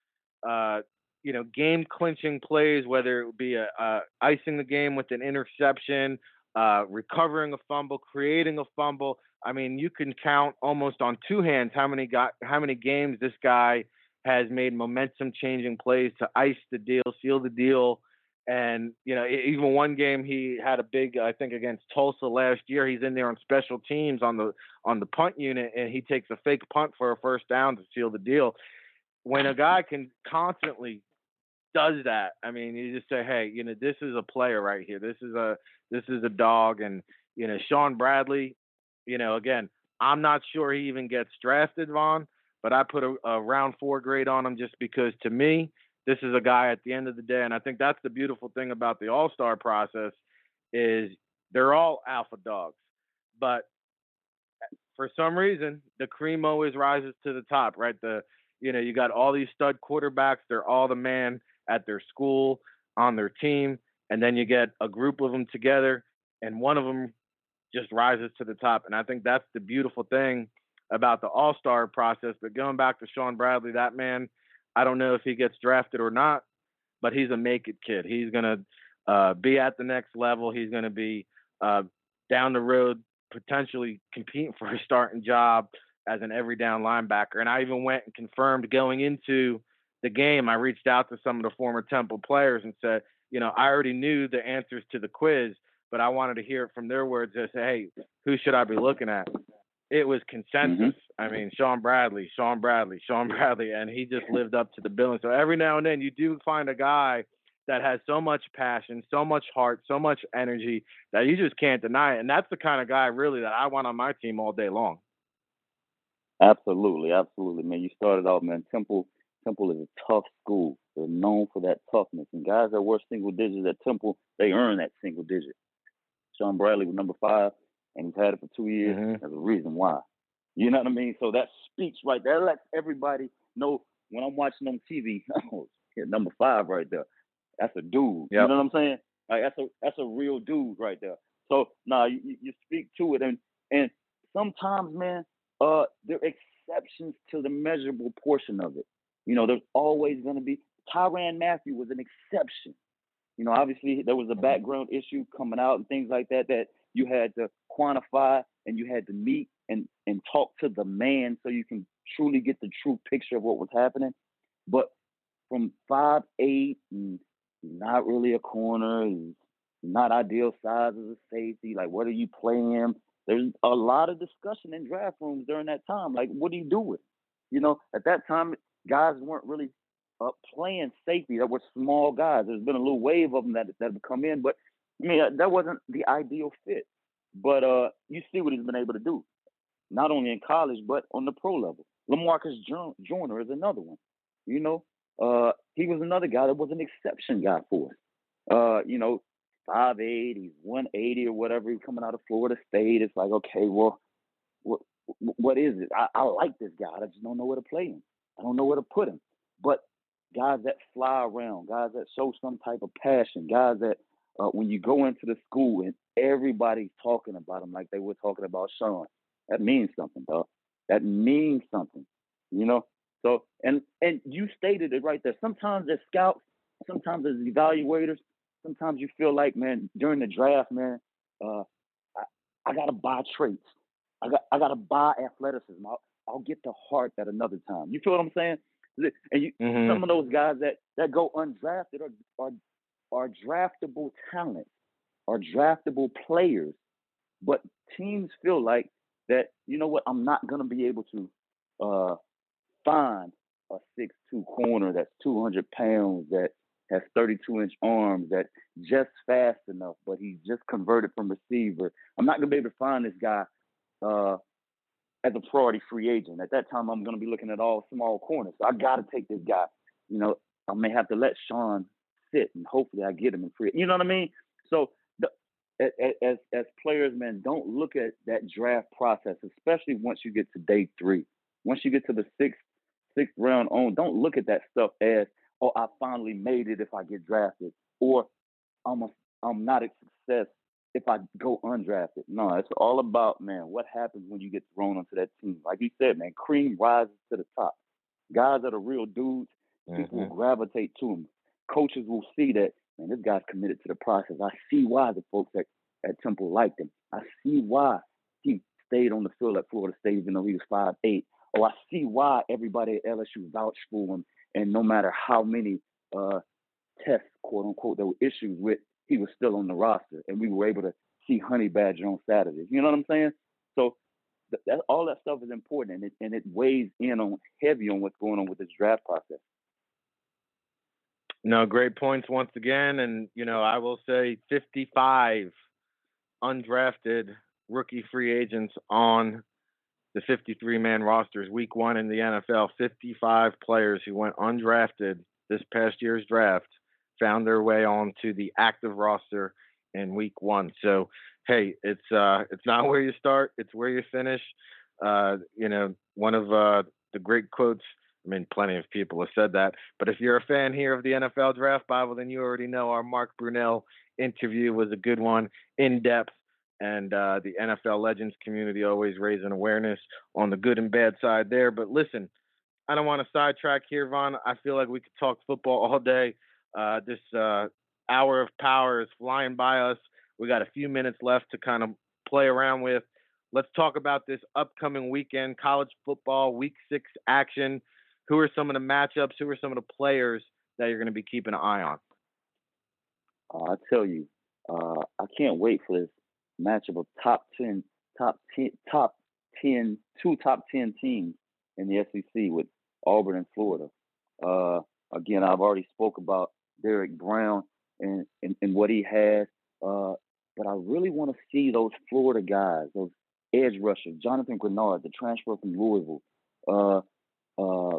uh, you know, game-clinching plays, whether it would be a, a icing the game with an interception, uh, recovering a fumble, creating a fumble. I mean, you can count almost on two hands how many got how many games this guy has made momentum-changing plays to ice the deal, seal the deal. And, you know, even one game he had a big, I think, against Tulsa last year. He's in there on special teams on the on the punt unit, and he takes a fake punt for a first down to seal the deal. When a guy can constantly does that, I mean, you just say, hey, you know, this is a player right here. This is a this is a dog. And, you know, Sean Bradley, you know, again, I'm not sure he even gets drafted, Vaughn, but I put a, a round four grade on him just because, to me, this is a guy at the end of the day, and I think that's the beautiful thing about the All-Star process is they're all alpha dogs. But for some reason, the cream always rises to the top, right? The you know, you got all these stud quarterbacks. They're all the man at their school, on their team, and then you get a group of them together, and one of them just rises to the top. And I think that's the beautiful thing about the All-Star process. But going back to Sean Bradley, that man, I don't know if he gets drafted or not, but he's a make-it kid. He's going to uh, be at the next level. He's going to be uh, down the road potentially competing for a starting job as an every down linebacker. And I even went and confirmed going into the game. I reached out to some of the former Temple players and said, you know, I already knew the answers to the quiz, but I wanted to hear it from their words. They say, hey, who should I be looking at? it was consensus. Mm-hmm. I mean, Sean Bradley, Sean Bradley, Sean Bradley, and he just lived up to the billing. So every now and then you do find a guy that has so much passion, so much heart, so much energy that you just can't deny it. And that's the kind of guy really that I want on my team all day long. Absolutely, absolutely, man. You started off, man. Temple, Temple is a tough school. They're known for that toughness. And guys that were single digits at Temple, they earn that single digit. Sean Bradley was number five, and he's had it for two years. Mm-hmm. There's a reason why. You know what I mean? So that speaks right there. That lets everybody know when I'm watching on T V, oh, yeah, number five right there. That's a dude. Yep. You know what I'm saying? Like that's a that's a real dude right there. So nah, you, you speak to it, and and sometimes, man, uh, there are exceptions to the measurable portion of it. You know, there's always going to be. Tyrann Mathieu was an exception. You know, obviously there was a background issue coming out and things like that that you had to quantify and you had to meet and, and talk to the man so you can truly get the true picture of what was happening. But from five eight, and he's not really a corner, he's not ideal size as a safety. Like, what are you playing? There's a lot of discussion in draft rooms during that time. Like, what do you do with it? You know, at that time, guys weren't really Uh, playing safety. That were small guys. There's been a little wave of them that that have come in, but I mean that wasn't the ideal fit. But uh, you see what he's been able to do, not only in college but on the pro level. LaMarcus Joyner is another one. You know, uh, he was another guy that was an exception guy for us. Uh, you know, five eight, he's one eighty or whatever. He's coming out of Florida State. It's like, okay, well, what what is it? I, I like this guy. I just don't know where to play him. I don't know where to put him. But guys that fly around, guys that show some type of passion, guys that uh, when you go into the school and everybody's talking about them like they were talking about Sean, that means something, dog. That means something, you know? So, and and you stated it right there. Sometimes as scouts, sometimes as evaluators, sometimes you feel like, man, during the draft, man, uh, I, I got to buy traits. I got I got to buy athleticism. I'll, I'll get the heart at another time. You feel what I'm saying? And you, mm-hmm. some of those guys that, that go undrafted are, are are draftable talents, are draftable players. But teams feel like that, you know what, I'm not going to be able to uh, find a six two corner that's two hundred pounds, that has thirty-two inch arms, that just fast enough, but he's just converted from receiver. I'm not going to be able to find this guy uh, as a priority free agent. At that time, I'm going to be looking at all small corners. So I got to take this guy. You know, I may have to let Sean sit, and hopefully I get him in free. You know what I mean? So the, as as players, man, don't look at that draft process, especially once you get to day three. Once you get to the sixth sixth round on, don't look at that stuff as, oh, I finally made it if I get drafted, or I'm a, I'm not a success if I go undrafted. No, it's all about, man, what happens when you get thrown onto that team. Like you said, man, cream rises to the top. Guys that are real dudes, mm-hmm. people will gravitate to them. Coaches will see that, man, this guy's committed to the process. I see why the folks at, at Temple liked him. I see why he stayed on the field at Florida State even though he was five eight. Or I see why everybody at L S U vouched for him, and no matter how many uh, tests, quote unquote, there were issues with, he was still on the roster, and we were able to see Honey Badger on Saturday. You know what I'm saying? So th- that, all that stuff is important, and it, and it weighs in on heavy on what's going on with this draft process. No, great points once again. And, you know, I will say fifty-five undrafted rookie free agents on the fifty-three man rosters week one in the N F L. fifty-five players who went undrafted this past year's draft found their way onto the active roster in week one. So, hey, it's uh, it's not where you start, it's where you finish. Uh, you know, one of uh, the great quotes, I mean, plenty of people have said that, but if you're a fan here of the N F L Draft Bible, then you already know our Mark Brunell interview was a good one, in depth, and uh, the N F L Legends community always raising awareness on the good and bad side there. But listen, I don't want to sidetrack here, Vaughn. I feel like we could talk football all day. Uh, this uh, hour of power is flying by us. We got a few minutes left to kind of play around with. Let's talk about this upcoming weekend, college football, week six action. Who are some of the matchups? Who are some of the players that you're going to be keeping an eye on? Uh, I tell you, uh, I can't wait for this matchup of top ten, top ten, top ten, two top ten teams in the S E C with Auburn and Florida. Uh, again, I've already spoke about Derek Brown and, and, and what he has. Uh, but I really want to see those Florida guys, those edge rushers, Jonathan Grenard, the transfer from Louisville, uh, uh,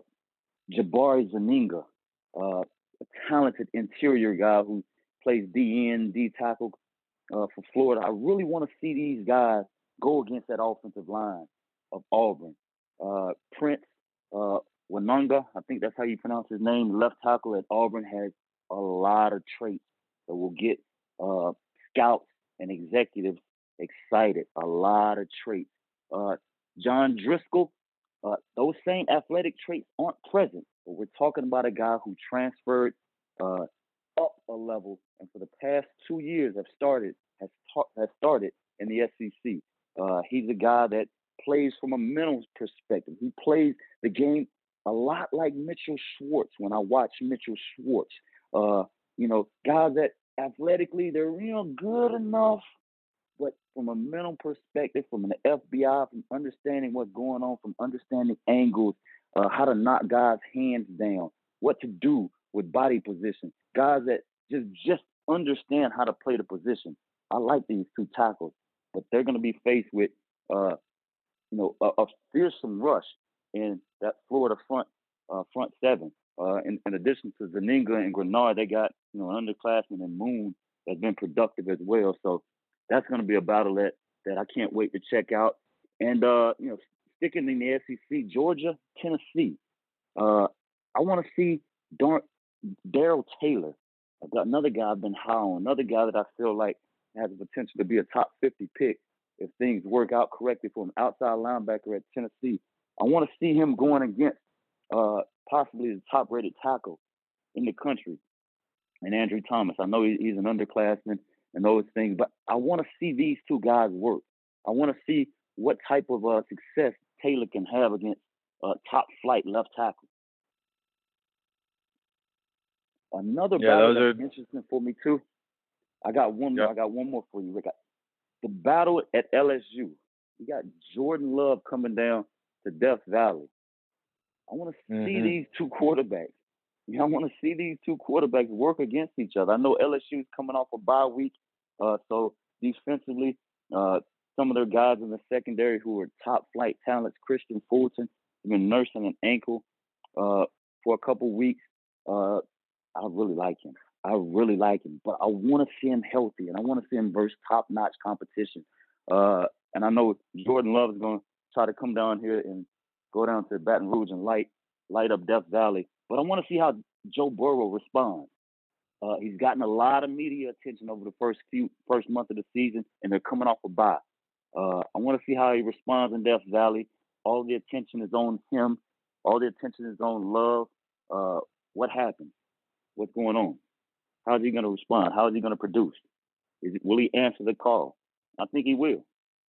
Jabari Zaninga, uh, a talented interior guy who plays D N, D tackle uh, for Florida. I really want to see these guys go against that offensive line of Auburn. Uh, Prince uh, Wananga, I think that's how you pronounce his name, left tackle at Auburn, has a lot of traits that will get uh, scouts and executives excited. A lot of traits. Uh, John Driscoll, uh, those same athletic traits aren't present, but we're talking about a guy who transferred uh, up a level, and for the past two years have started has ta- has started in the S E C. Uh, he's a guy that plays from a mental perspective. He plays the game a lot like Mitchell Schwartz. When I watch Mitchell Schwartz, uh, you know, guys that athletically they're real good enough, but from a mental perspective, from an F B I, from understanding what's going on, from understanding angles, uh, how to knock guys' hands down, what to do with body position, guys that just just understand how to play the position. I like these two tackles, but they're going to be faced with, uh, you know, a, a fearsome rush in that Florida front uh, front seven. Uh, in, in addition to Zaninga and Grenard, they got, you know, an underclassman in Moon that's been productive as well. So that's going to be a battle that, that I can't wait to check out. And, uh, you know, sticking in the S E C, Georgia, Tennessee. Uh, I want to see Dar- Darrell Taylor. I've got another guy I've been high on, another guy that I feel like has the potential to be a top fifty pick if things work out correctly for an outside linebacker at Tennessee. I want to see him going against uh, possibly the top-rated tackle in the country, and Andrew Thomas. I know he, he's an underclassman and those things, but I want to see these two guys work. I want to see what type of uh, success Taylor can have against uh, top-flight left tackle. Another yeah, battle those that's are... interesting for me too. I got one more. Yep. I got one more for you, Rick. The battle at L S U. You got Jordan Love coming down to Death Valley. I want to see mm-hmm. these two quarterbacks. You know, I want to see these two quarterbacks work against each other. I know L S U is coming off a bye week, uh, so defensively, uh, some of their guys in the secondary who are top flight talents, Christian Fulton, has been nursing an ankle uh, for a couple weeks. Uh, I really like him. I really like him, but I want to see him healthy, and I want to see him versus top-notch competition. Uh, and I know Jordan Love is going to try to come down here and go down to Baton Rouge and light light up Death Valley. But I want to see how Joe Burrow responds. Uh, he's gotten a lot of media attention over the first few first month of the season, and they're coming off a bye. Uh, I want to see how he responds in Death Valley. All the attention is on him. All the attention is on Love. Uh, what happened? What's going on? How's he going to respond? How is he going to produce? Is it, will he answer the call? I think he will.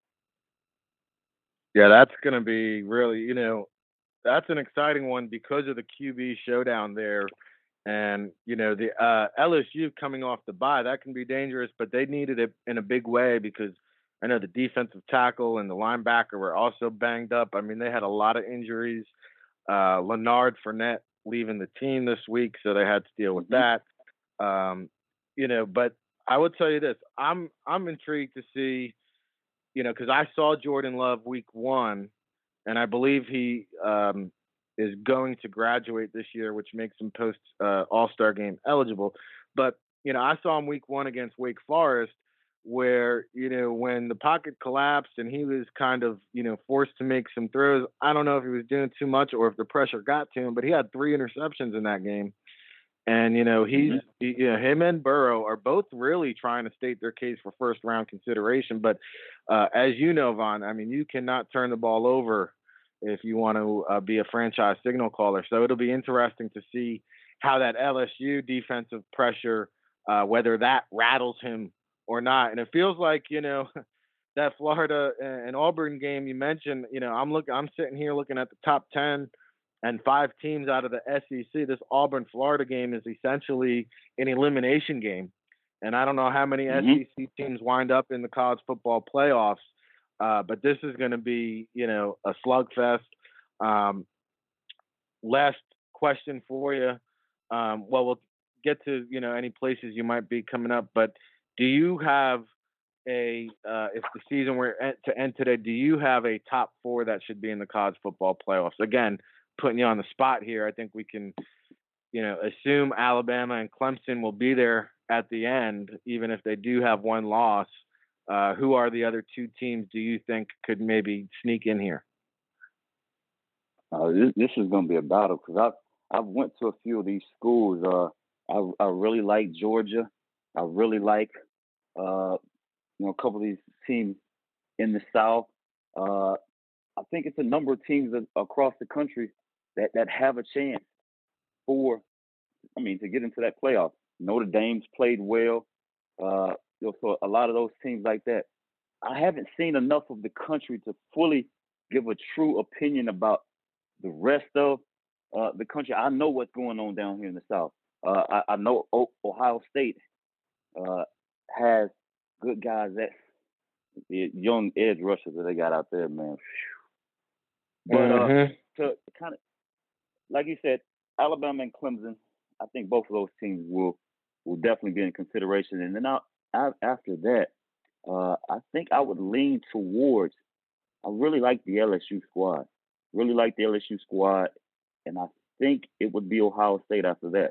Yeah, that's going to be really, you know, that's an exciting one because of the Q B showdown there. And, you know, the uh, L S U coming off the bye, that can be dangerous, but they needed it in a big way because I know the defensive tackle and the linebacker were also banged up. I mean, they had a lot of injuries. Uh, Leonard Fournette leaving the team this week, so they had to deal with that. Um, you know, but I would tell you this, I'm I'm intrigued to see, you know, because I saw Jordan Love week one, and I believe he um, is going to graduate this year, which makes him post uh, All-Star game eligible. But, you know, I saw him week one against Wake Forest where, you know, when the pocket collapsed and he was kind of, you know, forced to make some throws. I don't know if he was doing too much or if the pressure got to him, but he had three interceptions in that game. And, you know, he's, mm-hmm. he, you know, him and Burrow are both really trying to state their case for first round consideration. But uh, as you know, Vaughn, I mean, you cannot turn the ball over if you want to uh, be a franchise signal caller. So it'll be interesting to see how that L S U defensive pressure, uh, whether that rattles him or not. And it feels like, you know, that Florida and Auburn game you mentioned, you know, I'm looking, I'm sitting here looking at the top ten and five teams out of the S E C. This Auburn-Florida game is essentially an elimination game. And I don't know how many mm-hmm. S E C teams wind up in the college football playoffs. Uh, but this is going to be, you know, a slugfest. Um, last question for you. Um, well, we'll get to, you know, any places you might be coming up, but do you have a, uh, if the season were to end today, do you have a top four that should be in the college football playoffs? Again, putting you on the spot here, I think we can, you know, assume Alabama and Clemson will be there at the end, even if they do have one loss. Uh, who are the other two teams do you think could maybe sneak in here? Uh, this, this is going to be a battle because I I went to a few of these schools. Uh, I I really like Georgia. I really like uh, you know a couple of these teams in the South. Uh, I think it's a number of teams across the country that, that have a chance for, I mean, to get into that playoff. Notre Dame's played well. Uh, you know, so a lot of those teams like that. I haven't seen enough of the country to fully give a true opinion about the rest of uh, the country. I know what's going on down here in the South. Uh, I, I know o- Ohio State uh, has good guys, that young edge rushers that they got out there, man. But mm-hmm. uh, to kind of, like you said, Alabama and Clemson, I think both of those teams will will definitely be in consideration. And then I, I, after that, uh, I think I would lean towards, I really like the L S U squad. Really like the L S U squad. And I think it would be Ohio State after that.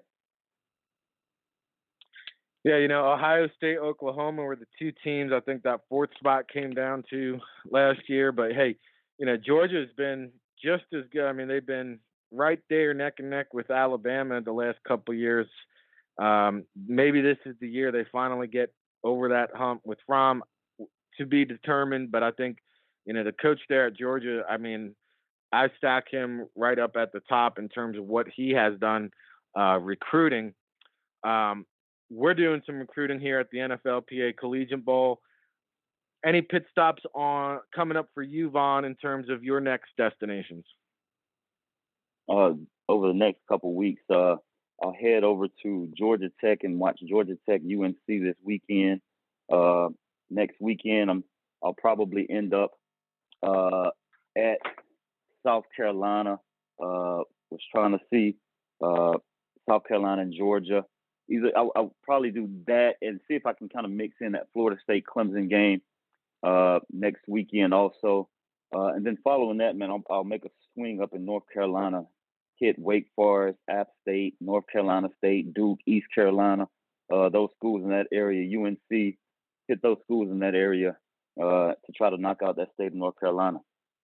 Yeah, you know, Ohio State, Oklahoma were the two teams I think that fourth spot came down to last year. But, hey, you know, Georgia's been just as good. I mean, they've been right there neck and neck with Alabama the last couple of years. Um, maybe this is the year they finally get over that hump with Fromm, to be determined. But I think, you know, the coach there at Georgia, I mean, I stack him right up at the top in terms of what he has done uh, recruiting. Um, we're doing some recruiting here at the N F L P A Collegiate Bowl. Any pit stops on coming up for you, Vaughn, in terms of your next destinations? Uh, over the next couple of weeks, uh, I'll head over to Georgia Tech and watch Georgia Tech U N C this weekend. Uh, next weekend, I'm, I'll probably end up uh, at South Carolina. Uh, was trying to see uh, South Carolina and Georgia. Either I'll, I'll probably do that and see if I can kind of mix in that Florida State Clemson game uh, next weekend also. Uh, and then following that, man, I'll, I'll make a swing up in North Carolina, hit Wake Forest, App State, North Carolina State, Duke, East Carolina, uh, those schools in that area, U N C, hit those schools in that area uh, to try to knock out that state of North Carolina.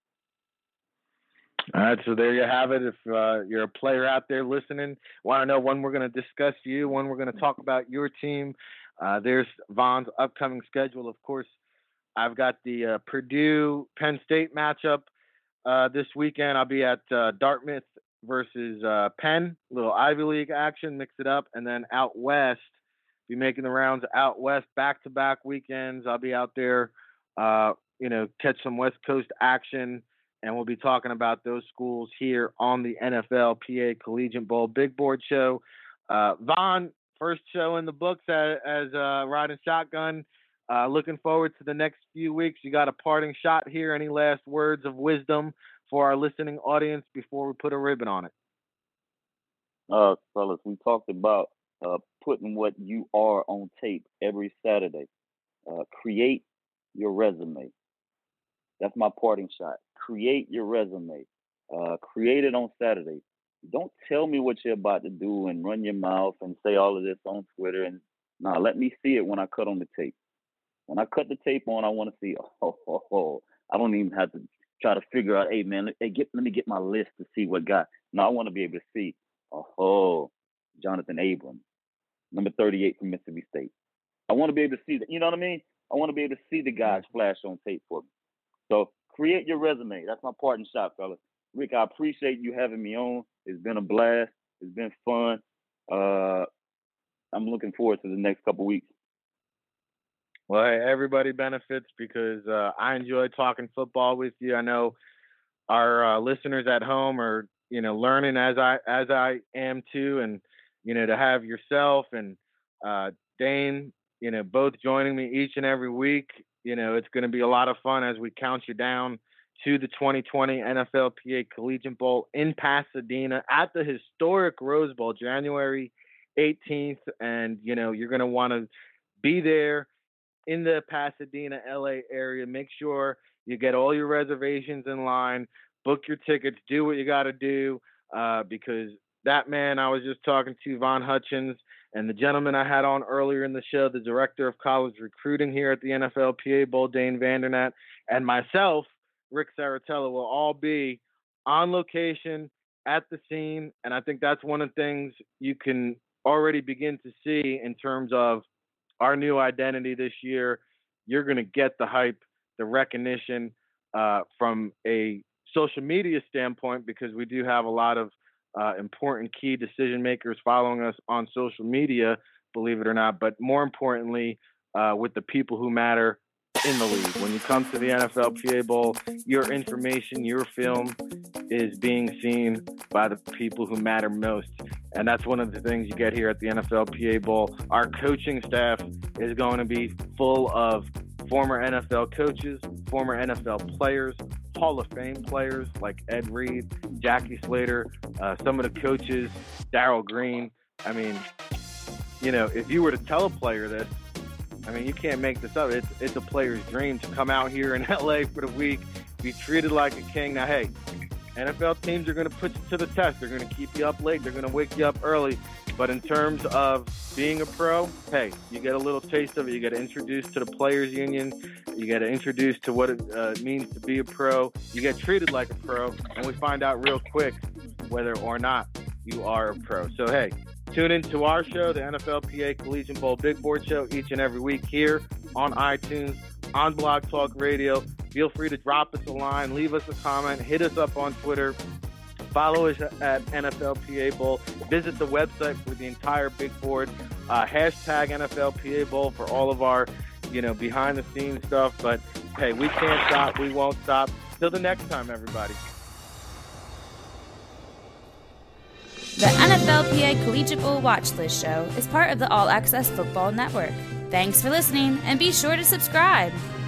All right, so there you have it. If uh, you're a player out there listening, want to know when we're going to discuss you, when we're going to talk about your team, uh, there's Vaughn's upcoming schedule. Of course, I've got the uh, Purdue-Penn State matchup uh, this weekend. I'll be at uh, Dartmouth versus uh, Penn, little Ivy League action, mix it up. And then out west, be making the rounds out west, back-to-back weekends. I'll be out there, uh, you know, catch some West Coast action. And we'll be talking about those schools here on the N F L P A Collegiate Bowl Big Board Show. Uh, Vaughn, first show in the books as, as uh, riding shotgun. Uh, looking forward to the next few weeks. You got a parting shot here. Any last words of wisdom for our listening audience before we put a ribbon on it? Uh, fellas, we talked about uh, putting what you are on tape every Saturday. Uh, create your resume. That's my parting shot. Create your resume. Uh, create it on Saturday. Don't tell me what you're about to do and run your mouth and say all of this on Twitter. And nah, let me see it when I cut on the tape. When I cut the tape on, I want to see, oh, oh, oh, I don't even have to try to figure out, hey, man, hey, get, let me get my list to see what guy. No, I want to be able to see, oh, oh, Jonathan Abram, number thirty-eight from Mississippi State. I want to be able to see that. You know what I mean? I want to be able to see the guys flash on tape for me. So create your resume. That's my parting shot, fellas. Rick, I appreciate you having me on. It's been a blast. It's been fun. Uh, I'm looking forward to the next couple weeks. Well, hey, everybody benefits because uh, I enjoy talking football with you. I know our uh, listeners at home are, you know, learning as I as I am too, and you know, to have yourself and uh, Dane, you know, both joining me each and every week you know, it's going to be a lot of fun as we count you down to the twenty twenty N F L P A Collegiate Bowl in Pasadena at the historic Rose Bowl, January eighteenth. And, you know, you're going to want to be there in the Pasadena, L A area. Make sure you get all your reservations in line, book your tickets, do what you got to do, uh, because that man I was just talking to, Von Hutchins, and the gentleman I had on earlier in the show, the director of college recruiting here at the N F L P A Bowl, Dane Vandernat, and myself, Rick Saratella, will all be on location at the scene. And I think that's one of the things you can already begin to see in terms of our new identity this year. You're going to get the hype, the recognition uh, from a social media standpoint, because we do have a lot of uh, important key decision makers following us on social media, believe it or not. But more importantly, uh, with the people who matter in the league. When you come to the N F L P A Bowl, your information, your film is being seen by the people who matter most. And that's one of the things you get here at the N F L P A Bowl. Our coaching staff is going to be full of former N F L coaches, former N F L players, Hall of Fame players like Ed Reed, Jackie Slater, uh, some of the coaches, Darryl Green. I mean, you know, if you were to tell a player this, I mean, you can't make this up. It's, it's a player's dream to come out here in L A for the week, be treated like a king. Now, hey, N F L teams are going to put you to the test. They're going to keep you up late. They're going to wake you up early. But in terms of being a pro, hey, you get a little taste of it. You get introduced to the Players Union. You get introduced to what it uh, means to be a pro. You get treated like a pro, and we find out real quick whether or not you are a pro. So, hey, tune into our show, the N F L P A Collegiate Bowl Big Board Show, each and every week here on iTunes, on Blog Talk Radio. Feel free to drop us a line, leave us a comment, hit us up on Twitter, follow us at N F L P A Bowl, visit the website for the entire Big Board, uh, hashtag N F L P A Bowl for all of our, you know, behind-the-scenes stuff. But, hey, we can't stop. We won't stop. Till the next time, everybody. The N F L P A Collegiate Bowl Watch List Show is part of the All Access Football Network. Thanks for listening, and be sure to subscribe.